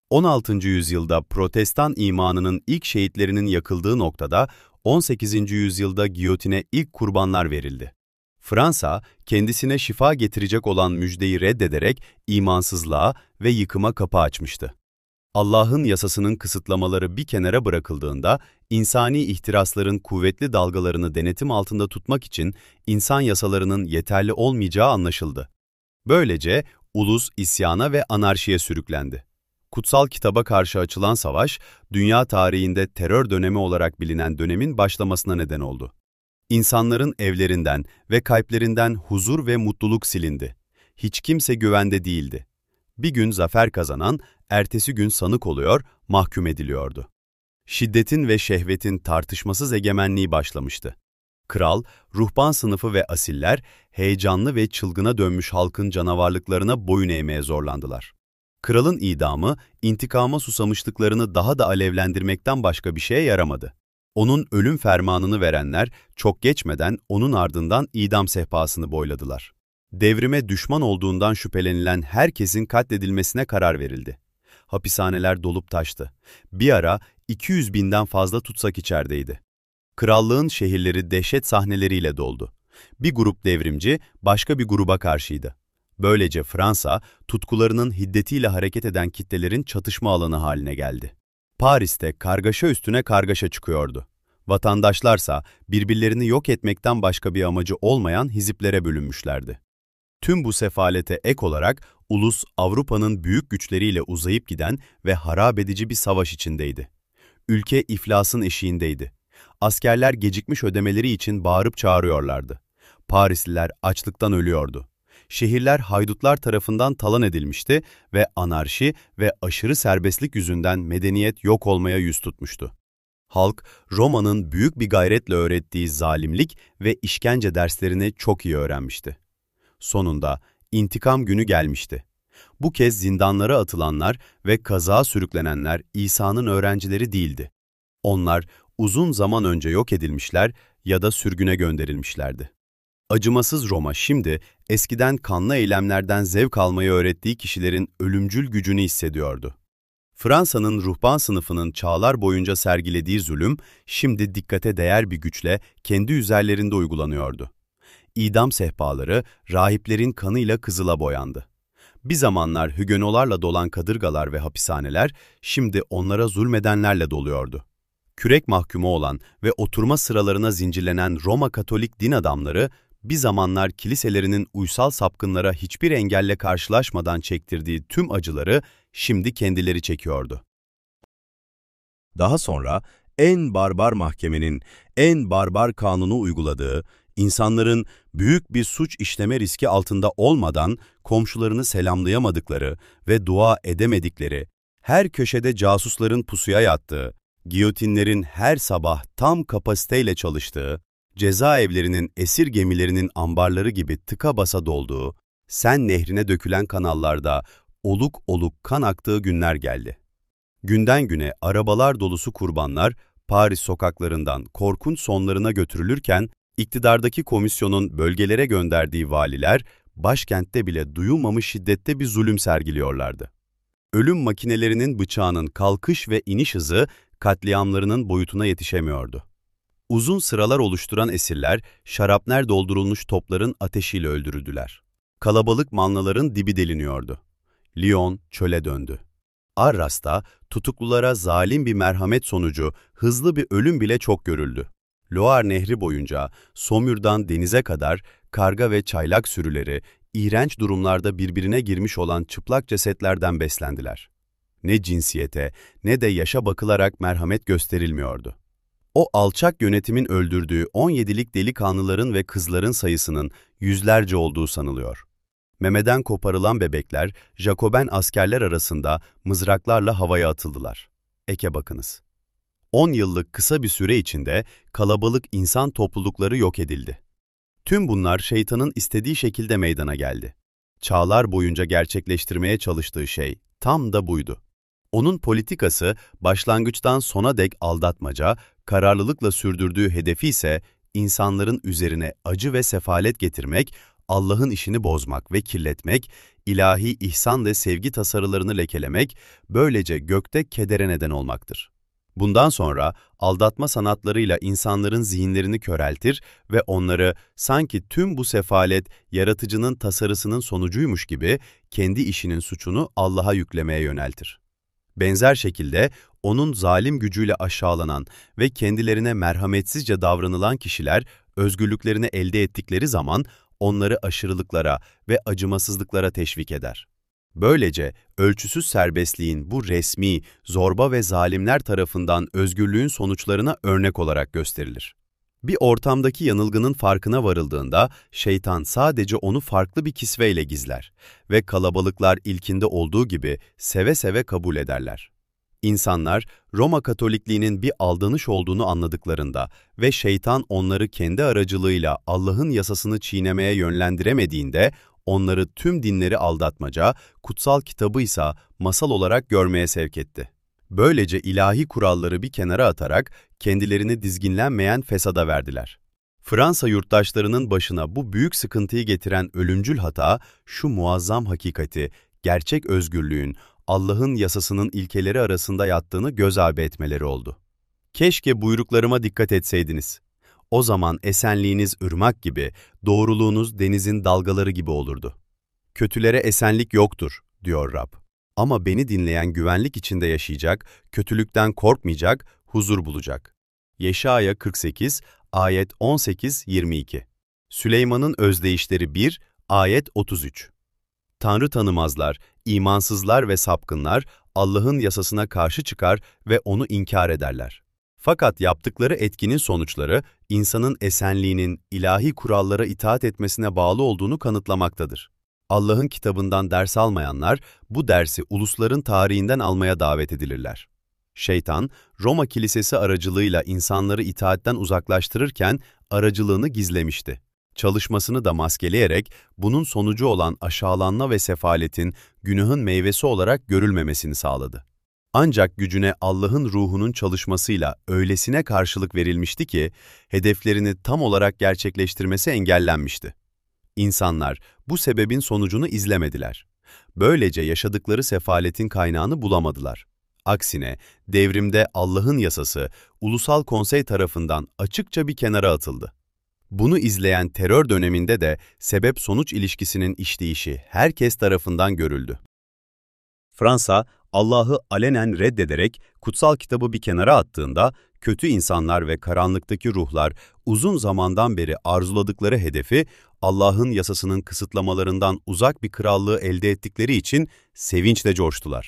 16. yüzyılda Protestan imanının ilk şehitlerinin yakıldığı noktada 18. yüzyılda giyotine ilk kurbanlar verildi. Fransa, kendisine şifa getirecek olan müjdeyi reddederek imansızlığa ve yıkıma kapı açmıştı. Allah'ın yasasının kısıtlamaları bir kenara bırakıldığında, insani ihtirasların kuvvetli dalgalarını denetim altında tutmak için insan yasalarının yeterli olmayacağı anlaşıldı. Böylece ulus isyana ve anarşiye sürüklendi. Kutsal kitaba karşı açılan savaş, dünya tarihinde terör dönemi olarak bilinen dönemin başlamasına neden oldu. İnsanların evlerinden ve kalplerinden huzur ve mutluluk silindi. Hiç kimse güvende değildi. Bir gün zafer kazanan, ertesi gün sanık oluyor, mahkum ediliyordu. Şiddetin ve şehvetin tartışmasız egemenliği başlamıştı. Kral, ruhban sınıfı ve asiller, heyecanlı ve çılgına dönmüş halkın canavarlıklarına boyun eğmeye zorlandılar. Kralın idamı, intikama susamışlıklarını daha da alevlendirmekten başka bir şeye yaramadı. Onun ölüm fermanını verenler, çok geçmeden onun ardından idam sehpasını boyladılar. Devrime düşman olduğundan şüphelenilen herkesin katledilmesine karar verildi. Hapishaneler dolup taştı. Bir ara 200 binden fazla tutsak içerideydi. Krallığın şehirleri dehşet sahneleriyle doldu. Bir grup devrimci başka bir gruba karşıydı. Böylece Fransa, tutkularının hiddetiyle hareket eden kitlelerin çatışma alanı haline geldi. Paris'te kargaşa üstüne kargaşa çıkıyordu. Vatandaşlarsa birbirlerini yok etmekten başka bir amacı olmayan hiziplere bölünmüşlerdi. Tüm bu sefalete ek olarak ulus Avrupa'nın büyük güçleriyle uzayıp giden ve harap edici bir savaş içindeydi. Ülke iflasın eşiğindeydi. Askerler gecikmiş ödemeleri için bağırıp çağırıyorlardı. Parisliler açlıktan ölüyordu. Şehirler haydutlar tarafından talan edilmişti ve anarşi ve aşırı serbestlik yüzünden medeniyet yok olmaya yüz tutmuştu. Halk, Roma'nın büyük bir gayretle öğrettiği zalimlik ve işkence derslerini çok iyi öğrenmişti. Sonunda intikam günü gelmişti. Bu kez zindanlara atılanlar ve kazağa sürüklenenler İsa'nın öğrencileri değildi. Onlar uzun zaman önce yok edilmişler ya da sürgüne gönderilmişlerdi. Acımasız Roma şimdi eskiden kanlı eylemlerden zevk almayı öğrettiği kişilerin ölümcül gücünü hissediyordu. Fransa'nın ruhban sınıfının çağlar boyunca sergilediği zulüm şimdi dikkate değer bir güçle kendi üzerlerinde uygulanıyordu. İdam sehpaları rahiplerin kanıyla kızıla boyandı. Bir zamanlar hügenolarla dolan kadırgalar ve hapishaneler şimdi onlara zulmedenlerle doluyordu. Kürek mahkumu olan ve oturma sıralarına zincirlenen Roma Katolik din adamları, bir zamanlar kiliselerinin uysal sapkınlara hiçbir engelle karşılaşmadan çektirdiği tüm acıları şimdi kendileri çekiyordu. Daha sonra en barbar mahkemenin en barbar kanunu uyguladığı, insanların büyük bir suç işleme riski altında olmadan komşularını selamlayamadıkları ve dua edemedikleri, her köşede casusların pusuya yattığı, giyotinlerin her sabah tam kapasiteyle çalıştığı, cezaevlerinin esir gemilerinin ambarları gibi tıka basa dolduğu, Sen nehrine dökülen kanallarda oluk oluk kan aktığı günler geldi. Günden güne arabalar dolusu kurbanlar Paris sokaklarından korkunç sonlarına götürülürken, iktidardaki komisyonun bölgelere gönderdiği valiler, başkentte bile duyulmamış şiddette bir zulüm sergiliyorlardı. Ölüm makinelerinin bıçağının kalkış ve iniş hızı katliamlarının boyutuna yetişemiyordu. Uzun sıralar oluşturan esirler, şarapner doldurulmuş topların ateşiyle öldürüldüler. Kalabalık manlaların dibi deliniyordu. Lyon çöle döndü. Arras'ta tutuklulara zalim bir merhamet sonucu hızlı bir ölüm bile çok görüldü. Loire Nehri boyunca Somür'dan denize kadar karga ve çaylak sürüleri iğrenç durumlarda birbirine girmiş olan çıplak cesetlerden beslendiler. Ne cinsiyete ne de yaşa bakılarak merhamet gösterilmiyordu. O alçak yönetimin öldürdüğü 17'lik delikanlıların ve kızların sayısının yüzlerce olduğu sanılıyor. Memeden koparılan bebekler, Jacoben askerler arasında mızraklarla havaya atıldılar. Eke bakınız. 10 yıllık kısa bir süre içinde kalabalık insan toplulukları yok edildi. Tüm bunlar şeytanın istediği şekilde meydana geldi. Çağlar boyunca gerçekleştirmeye çalıştığı şey tam da buydu. Onun politikası başlangıçtan sona dek aldatmaca, kararlılıkla sürdürdüğü hedefi ise insanların üzerine acı ve sefalet getirmek, Allah'ın işini bozmak ve kirletmek, ilahi ihsan ve sevgi tasarılarını lekelemek, böylece gökte kedere neden olmaktır. Bundan sonra aldatma sanatlarıyla insanların zihinlerini köreltir ve onları sanki tüm bu sefalet yaratıcının tasarısının sonucuymuş gibi kendi işinin suçunu Allah'a yüklemeye yöneltir. Benzer şekilde onun zalim gücüyle aşağılanan ve kendilerine merhametsizce davranılan kişiler özgürlüklerini elde ettikleri zaman onları aşırılıklara ve acımasızlıklara teşvik eder. Böylece ölçüsüz serbestliğin bu resmi, zorba ve zalimler tarafından özgürlüğün sonuçlarına örnek olarak gösterilir. Bir ortamdaki yanılgının farkına varıldığında şeytan sadece onu farklı bir kisveyle gizler ve kalabalıklar ilkinde olduğu gibi seve seve kabul ederler. İnsanlar Roma Katolikliğinin bir aldanış olduğunu anladıklarında ve şeytan onları kendi aracılığıyla Allah'ın yasasını çiğnemeye yönlendiremediğinde onları tüm dinleri aldatmaca, kutsal kitabıysa masal olarak görmeye sevk etti. Böylece ilahi kuralları bir kenara atarak kendilerini dizginlenmeyen fesada verdiler. Fransa yurttaşlarının başına bu büyük sıkıntıyı getiren ölümcül hata, şu muazzam hakikati, gerçek özgürlüğün, Allah'ın yasasının ilkeleri arasında yattığını göz ardı etmeleri oldu. Keşke buyruklarıma dikkat etseydiniz. O zaman esenliğiniz ırmak gibi, doğruluğunuz denizin dalgaları gibi olurdu. Kötülere esenlik yoktur, diyor Rab. Ama beni dinleyen güvenlik içinde yaşayacak, kötülükten korkmayacak, huzur bulacak. Yeşaya 48, ayet 18-22. Süleyman'ın özdeyişleri 1, ayet 33. Tanrı tanımazlar, imansızlar ve sapkınlar Allah'ın yasasına karşı çıkar ve onu inkar ederler. Fakat yaptıkları etkinin sonuçları, insanın esenliğinin ilahi kurallara itaat etmesine bağlı olduğunu kanıtlamaktadır. Allah'ın kitabından ders almayanlar, bu dersi ulusların tarihinden almaya davet edilirler. Şeytan, Roma Kilisesi aracılığıyla insanları itaatten uzaklaştırırken aracılığını gizlemişti. Çalışmasını da maskeleyerek bunun sonucu olan aşağılanma ve sefaletin günahın meyvesi olarak görülmemesini sağladı. Ancak gücüne Allah'ın ruhunun çalışmasıyla öylesine karşılık verilmişti ki, hedeflerini tam olarak gerçekleştirmesi engellenmişti. İnsanlar bu sebebin sonucunu izlemediler. Böylece yaşadıkları sefaletin kaynağını bulamadılar. Aksine devrimde Allah'ın yasası ulusal konsey tarafından açıkça bir kenara atıldı. Bunu izleyen terör döneminde de sebep-sonuç ilişkisinin işleyişi herkes tarafından görüldü. Fransa, Allah'ı alenen reddederek kutsal kitabı bir kenara attığında, kötü insanlar ve karanlıktaki ruhlar uzun zamandan beri arzuladıkları hedefi, Allah'ın yasasının kısıtlamalarından uzak bir krallığı elde ettikleri için sevinçle coştular.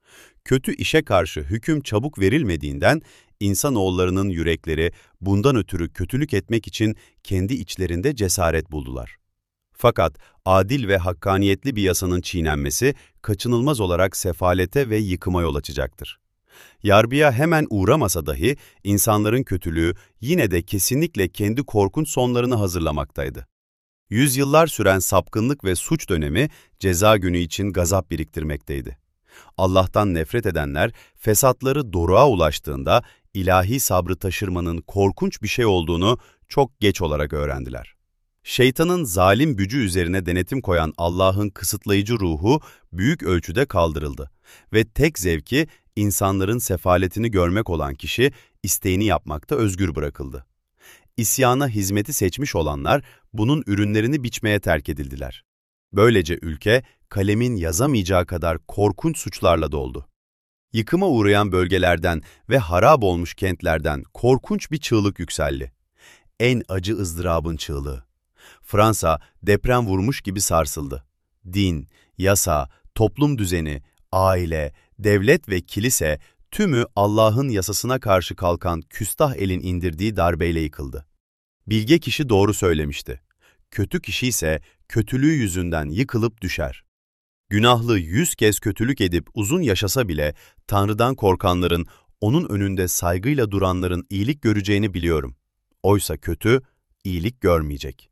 Kötü işe karşı hüküm çabuk verilmediğinden, insanoğullarının yürekleri bundan ötürü kötülük etmek için kendi içlerinde cesaret buldular. Fakat adil ve hakkaniyetli bir yasanın çiğnenmesi kaçınılmaz olarak sefalete ve yıkıma yol açacaktır. Yargıya hemen uğramasa dahi insanların kötülüğü yine de kesinlikle kendi korkunç sonlarını hazırlamaktaydı. Yüzyıllar süren sapkınlık ve suç dönemi ceza günü için gazap biriktirmekteydi. Allah'tan nefret edenler fesatları doruğa ulaştığında ilahi sabrı taşırmanın korkunç bir şey olduğunu çok geç olarak öğrendiler. Şeytanın zalim gücü üzerine denetim koyan Allah'ın kısıtlayıcı ruhu büyük ölçüde kaldırıldı ve tek zevki insanların sefaletini görmek olan kişi isteğini yapmakta özgür bırakıldı. İsyana hizmeti seçmiş olanlar bunun ürünlerini biçmeye terk edildiler. Böylece ülke kalemin yazamayacağı kadar korkunç suçlarla doldu. Yıkıma uğrayan bölgelerden ve harap olmuş kentlerden korkunç bir çığlık yükseldi. En acı ızdırabın çığlığı. Fransa deprem vurmuş gibi sarsıldı. Din, yasa, toplum düzeni, aile, devlet ve kilise tümü Allah'ın yasasına karşı kalkan küstah elin indirdiği darbeyle yıkıldı. Bilge kişi doğru söylemişti. Kötü kişi ise kötülüğü yüzünden yıkılıp düşer. Günahlı 100 kez kötülük edip uzun yaşasa bile Tanrı'dan korkanların, onun önünde saygıyla duranların iyilik göreceğini biliyorum. Oysa kötü, iyilik görmeyecek.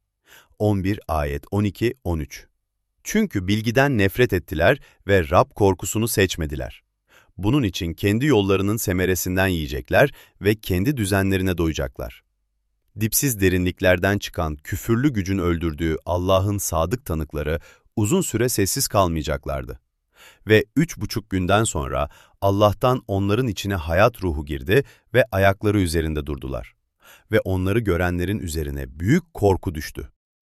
11 ayet 12-13. Çünkü bilgiden nefret ettiler ve Rab korkusunu seçmediler. Bunun için kendi yollarının semeresinden yiyecekler ve kendi düzenlerine doyacaklar. Dipsiz derinliklerden çıkan küfürlü gücün öldürdüğü Allah'ın sadık tanıkları uzun süre sessiz kalmayacaklardı. Ve 3,5 günden sonra Allah'tan onların içine hayat ruhu girdi ve ayakları üzerinde durdular. Ve onları görenlerin üzerine büyük korku düştü.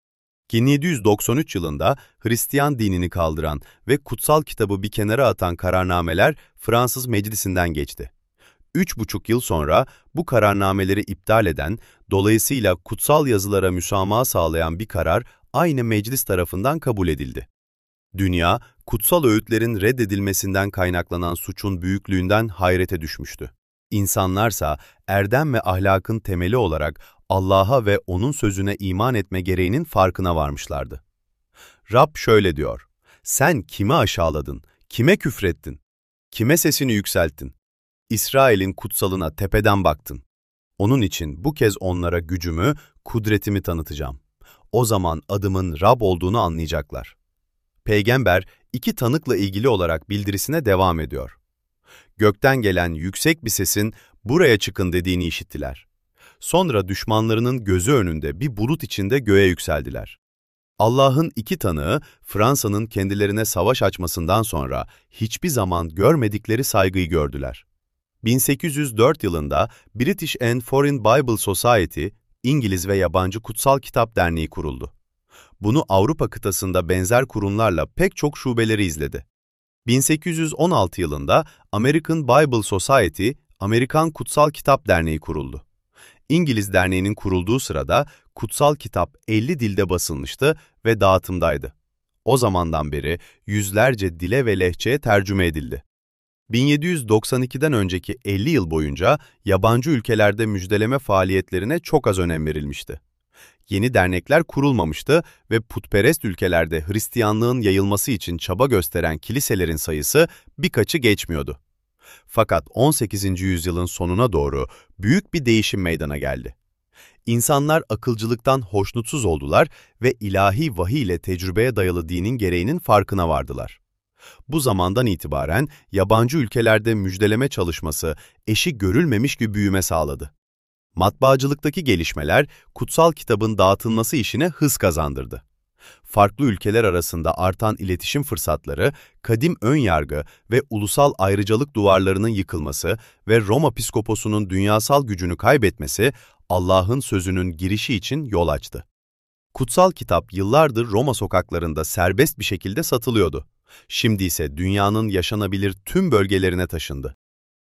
1793 yılında Hristiyan dinini kaldıran ve kutsal kitabı bir kenara atan kararnameler Fransız Meclisi'nden geçti. 3,5 yıl sonra bu kararnameleri iptal eden, dolayısıyla kutsal yazılara müsamaha sağlayan bir karar aynı meclis tarafından kabul edildi. Dünya, kutsal öğütlerin reddedilmesinden kaynaklanan suçun büyüklüğünden hayrete düşmüştü. İnsanlarsa erdem ve ahlakın temeli olarak Allah'a ve O'nun sözüne iman etme gereğinin farkına varmışlardı. Rab şöyle diyor: "Sen kimi aşağıladın, kime küfrettin, kime sesini yükselttin? İsrail'in kutsalına tepeden baktın. Onun için bu kez onlara gücümü, kudretimi tanıtacağım. O zaman adımın Rab olduğunu anlayacaklar." Peygamber, 2 tanıkla ilgili olarak bildirisine devam ediyor. Gökten gelen yüksek bir sesin "Buraya çıkın" dediğini işittiler. Sonra düşmanlarının gözü önünde bir bulut içinde göğe yükseldiler. Allah'ın 2 tanığı, Fransa'nın kendilerine savaş açmasından sonra hiçbir zaman görmedikleri saygıyı gördüler. 1804 yılında British and Foreign Bible Society, İngiliz ve Yabancı Kutsal Kitap Derneği kuruldu. Bunu Avrupa kıtasında benzer kurumlarla pek çok şubeleri izledi. 1816 yılında American Bible Society, Amerikan Kutsal Kitap Derneği kuruldu. İngiliz derneğinin kurulduğu sırada kutsal kitap 50 dilde basılmıştı ve dağıtımdaydı. O zamandan beri yüzlerce dile ve lehçeye tercüme edildi. 1792'den önceki 50 yıl boyunca yabancı ülkelerde müjdeleme faaliyetlerine çok az önem verilmişti. Yeni dernekler kurulmamıştı ve putperest ülkelerde Hristiyanlığın yayılması için çaba gösteren kiliselerin sayısı birkaçı geçmiyordu. Fakat 18. yüzyılın sonuna doğru büyük bir değişim meydana geldi. İnsanlar akılcılıktan hoşnutsuz oldular ve ilahi vahiy ile tecrübeye dayalı dinin gereğinin farkına vardılar. Bu zamandan itibaren yabancı ülkelerde müjdeleme çalışması eşi görülmemiş bir büyüme sağladı. Matbaacılıktaki gelişmeler kutsal kitabın dağıtılması işine hız kazandırdı. Farklı ülkeler arasında artan iletişim fırsatları, kadim önyargı ve ulusal ayrıcalık duvarlarının yıkılması ve Roma Piskoposu'nun dünyasal gücünü kaybetmesi Allah'ın sözünün girişi için yol açtı. Kutsal kitap yıllardır Roma sokaklarında serbest bir şekilde satılıyordu. Şimdi ise dünyanın yaşanabilir tüm bölgelerine taşındı.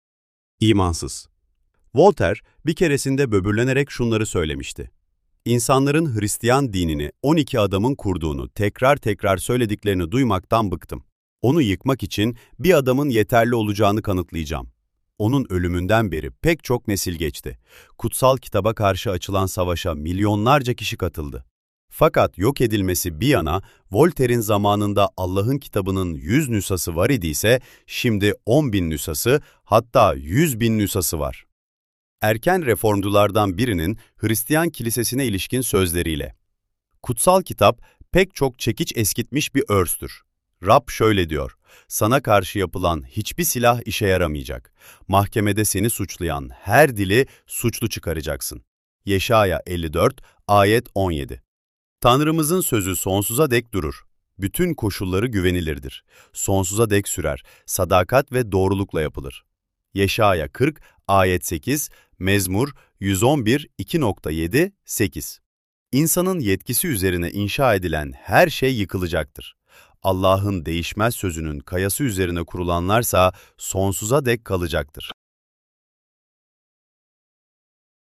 İmansız. Voltaire bir keresinde böbürlenerek şunları söylemişti: "İnsanların Hristiyan dinini 12 adamın kurduğunu tekrar tekrar söylediklerini duymaktan bıktım. Onu yıkmak için bir adamın yeterli olacağını kanıtlayacağım. Onun ölümünden beri pek çok nesil geçti. Kutsal kitaba karşı açılan savaşa milyonlarca kişi katıldı. Fakat yok edilmesi bir yana, Voltaire'in zamanında Allah'ın kitabının 100 nüshası var idiyse, şimdi 10.000 nüshası, hatta 100.000 nüshası var." Erken reformculardan birinin Hristiyan kilisesine ilişkin sözleriyle: "Kutsal kitap pek çok çekiç eskitmiş bir örstür. Rab şöyle diyor: sana karşı yapılan hiçbir silah işe yaramayacak. Mahkemede seni suçlayan her dili suçlu çıkaracaksın." Yeşaya 54, ayet 17. Tanrımızın sözü sonsuza dek durur. Bütün koşulları güvenilirdir. Sonsuza dek sürer. Sadakat ve doğrulukla yapılır. Yeşaya 40, ayet 8, Mezmur 111, 2.7, 8. İnsanın yetkisi üzerine inşa edilen her şey yıkılacaktır. Allah'ın değişmez sözünün kayası üzerine kurulanlarsa sonsuza dek kalacaktır.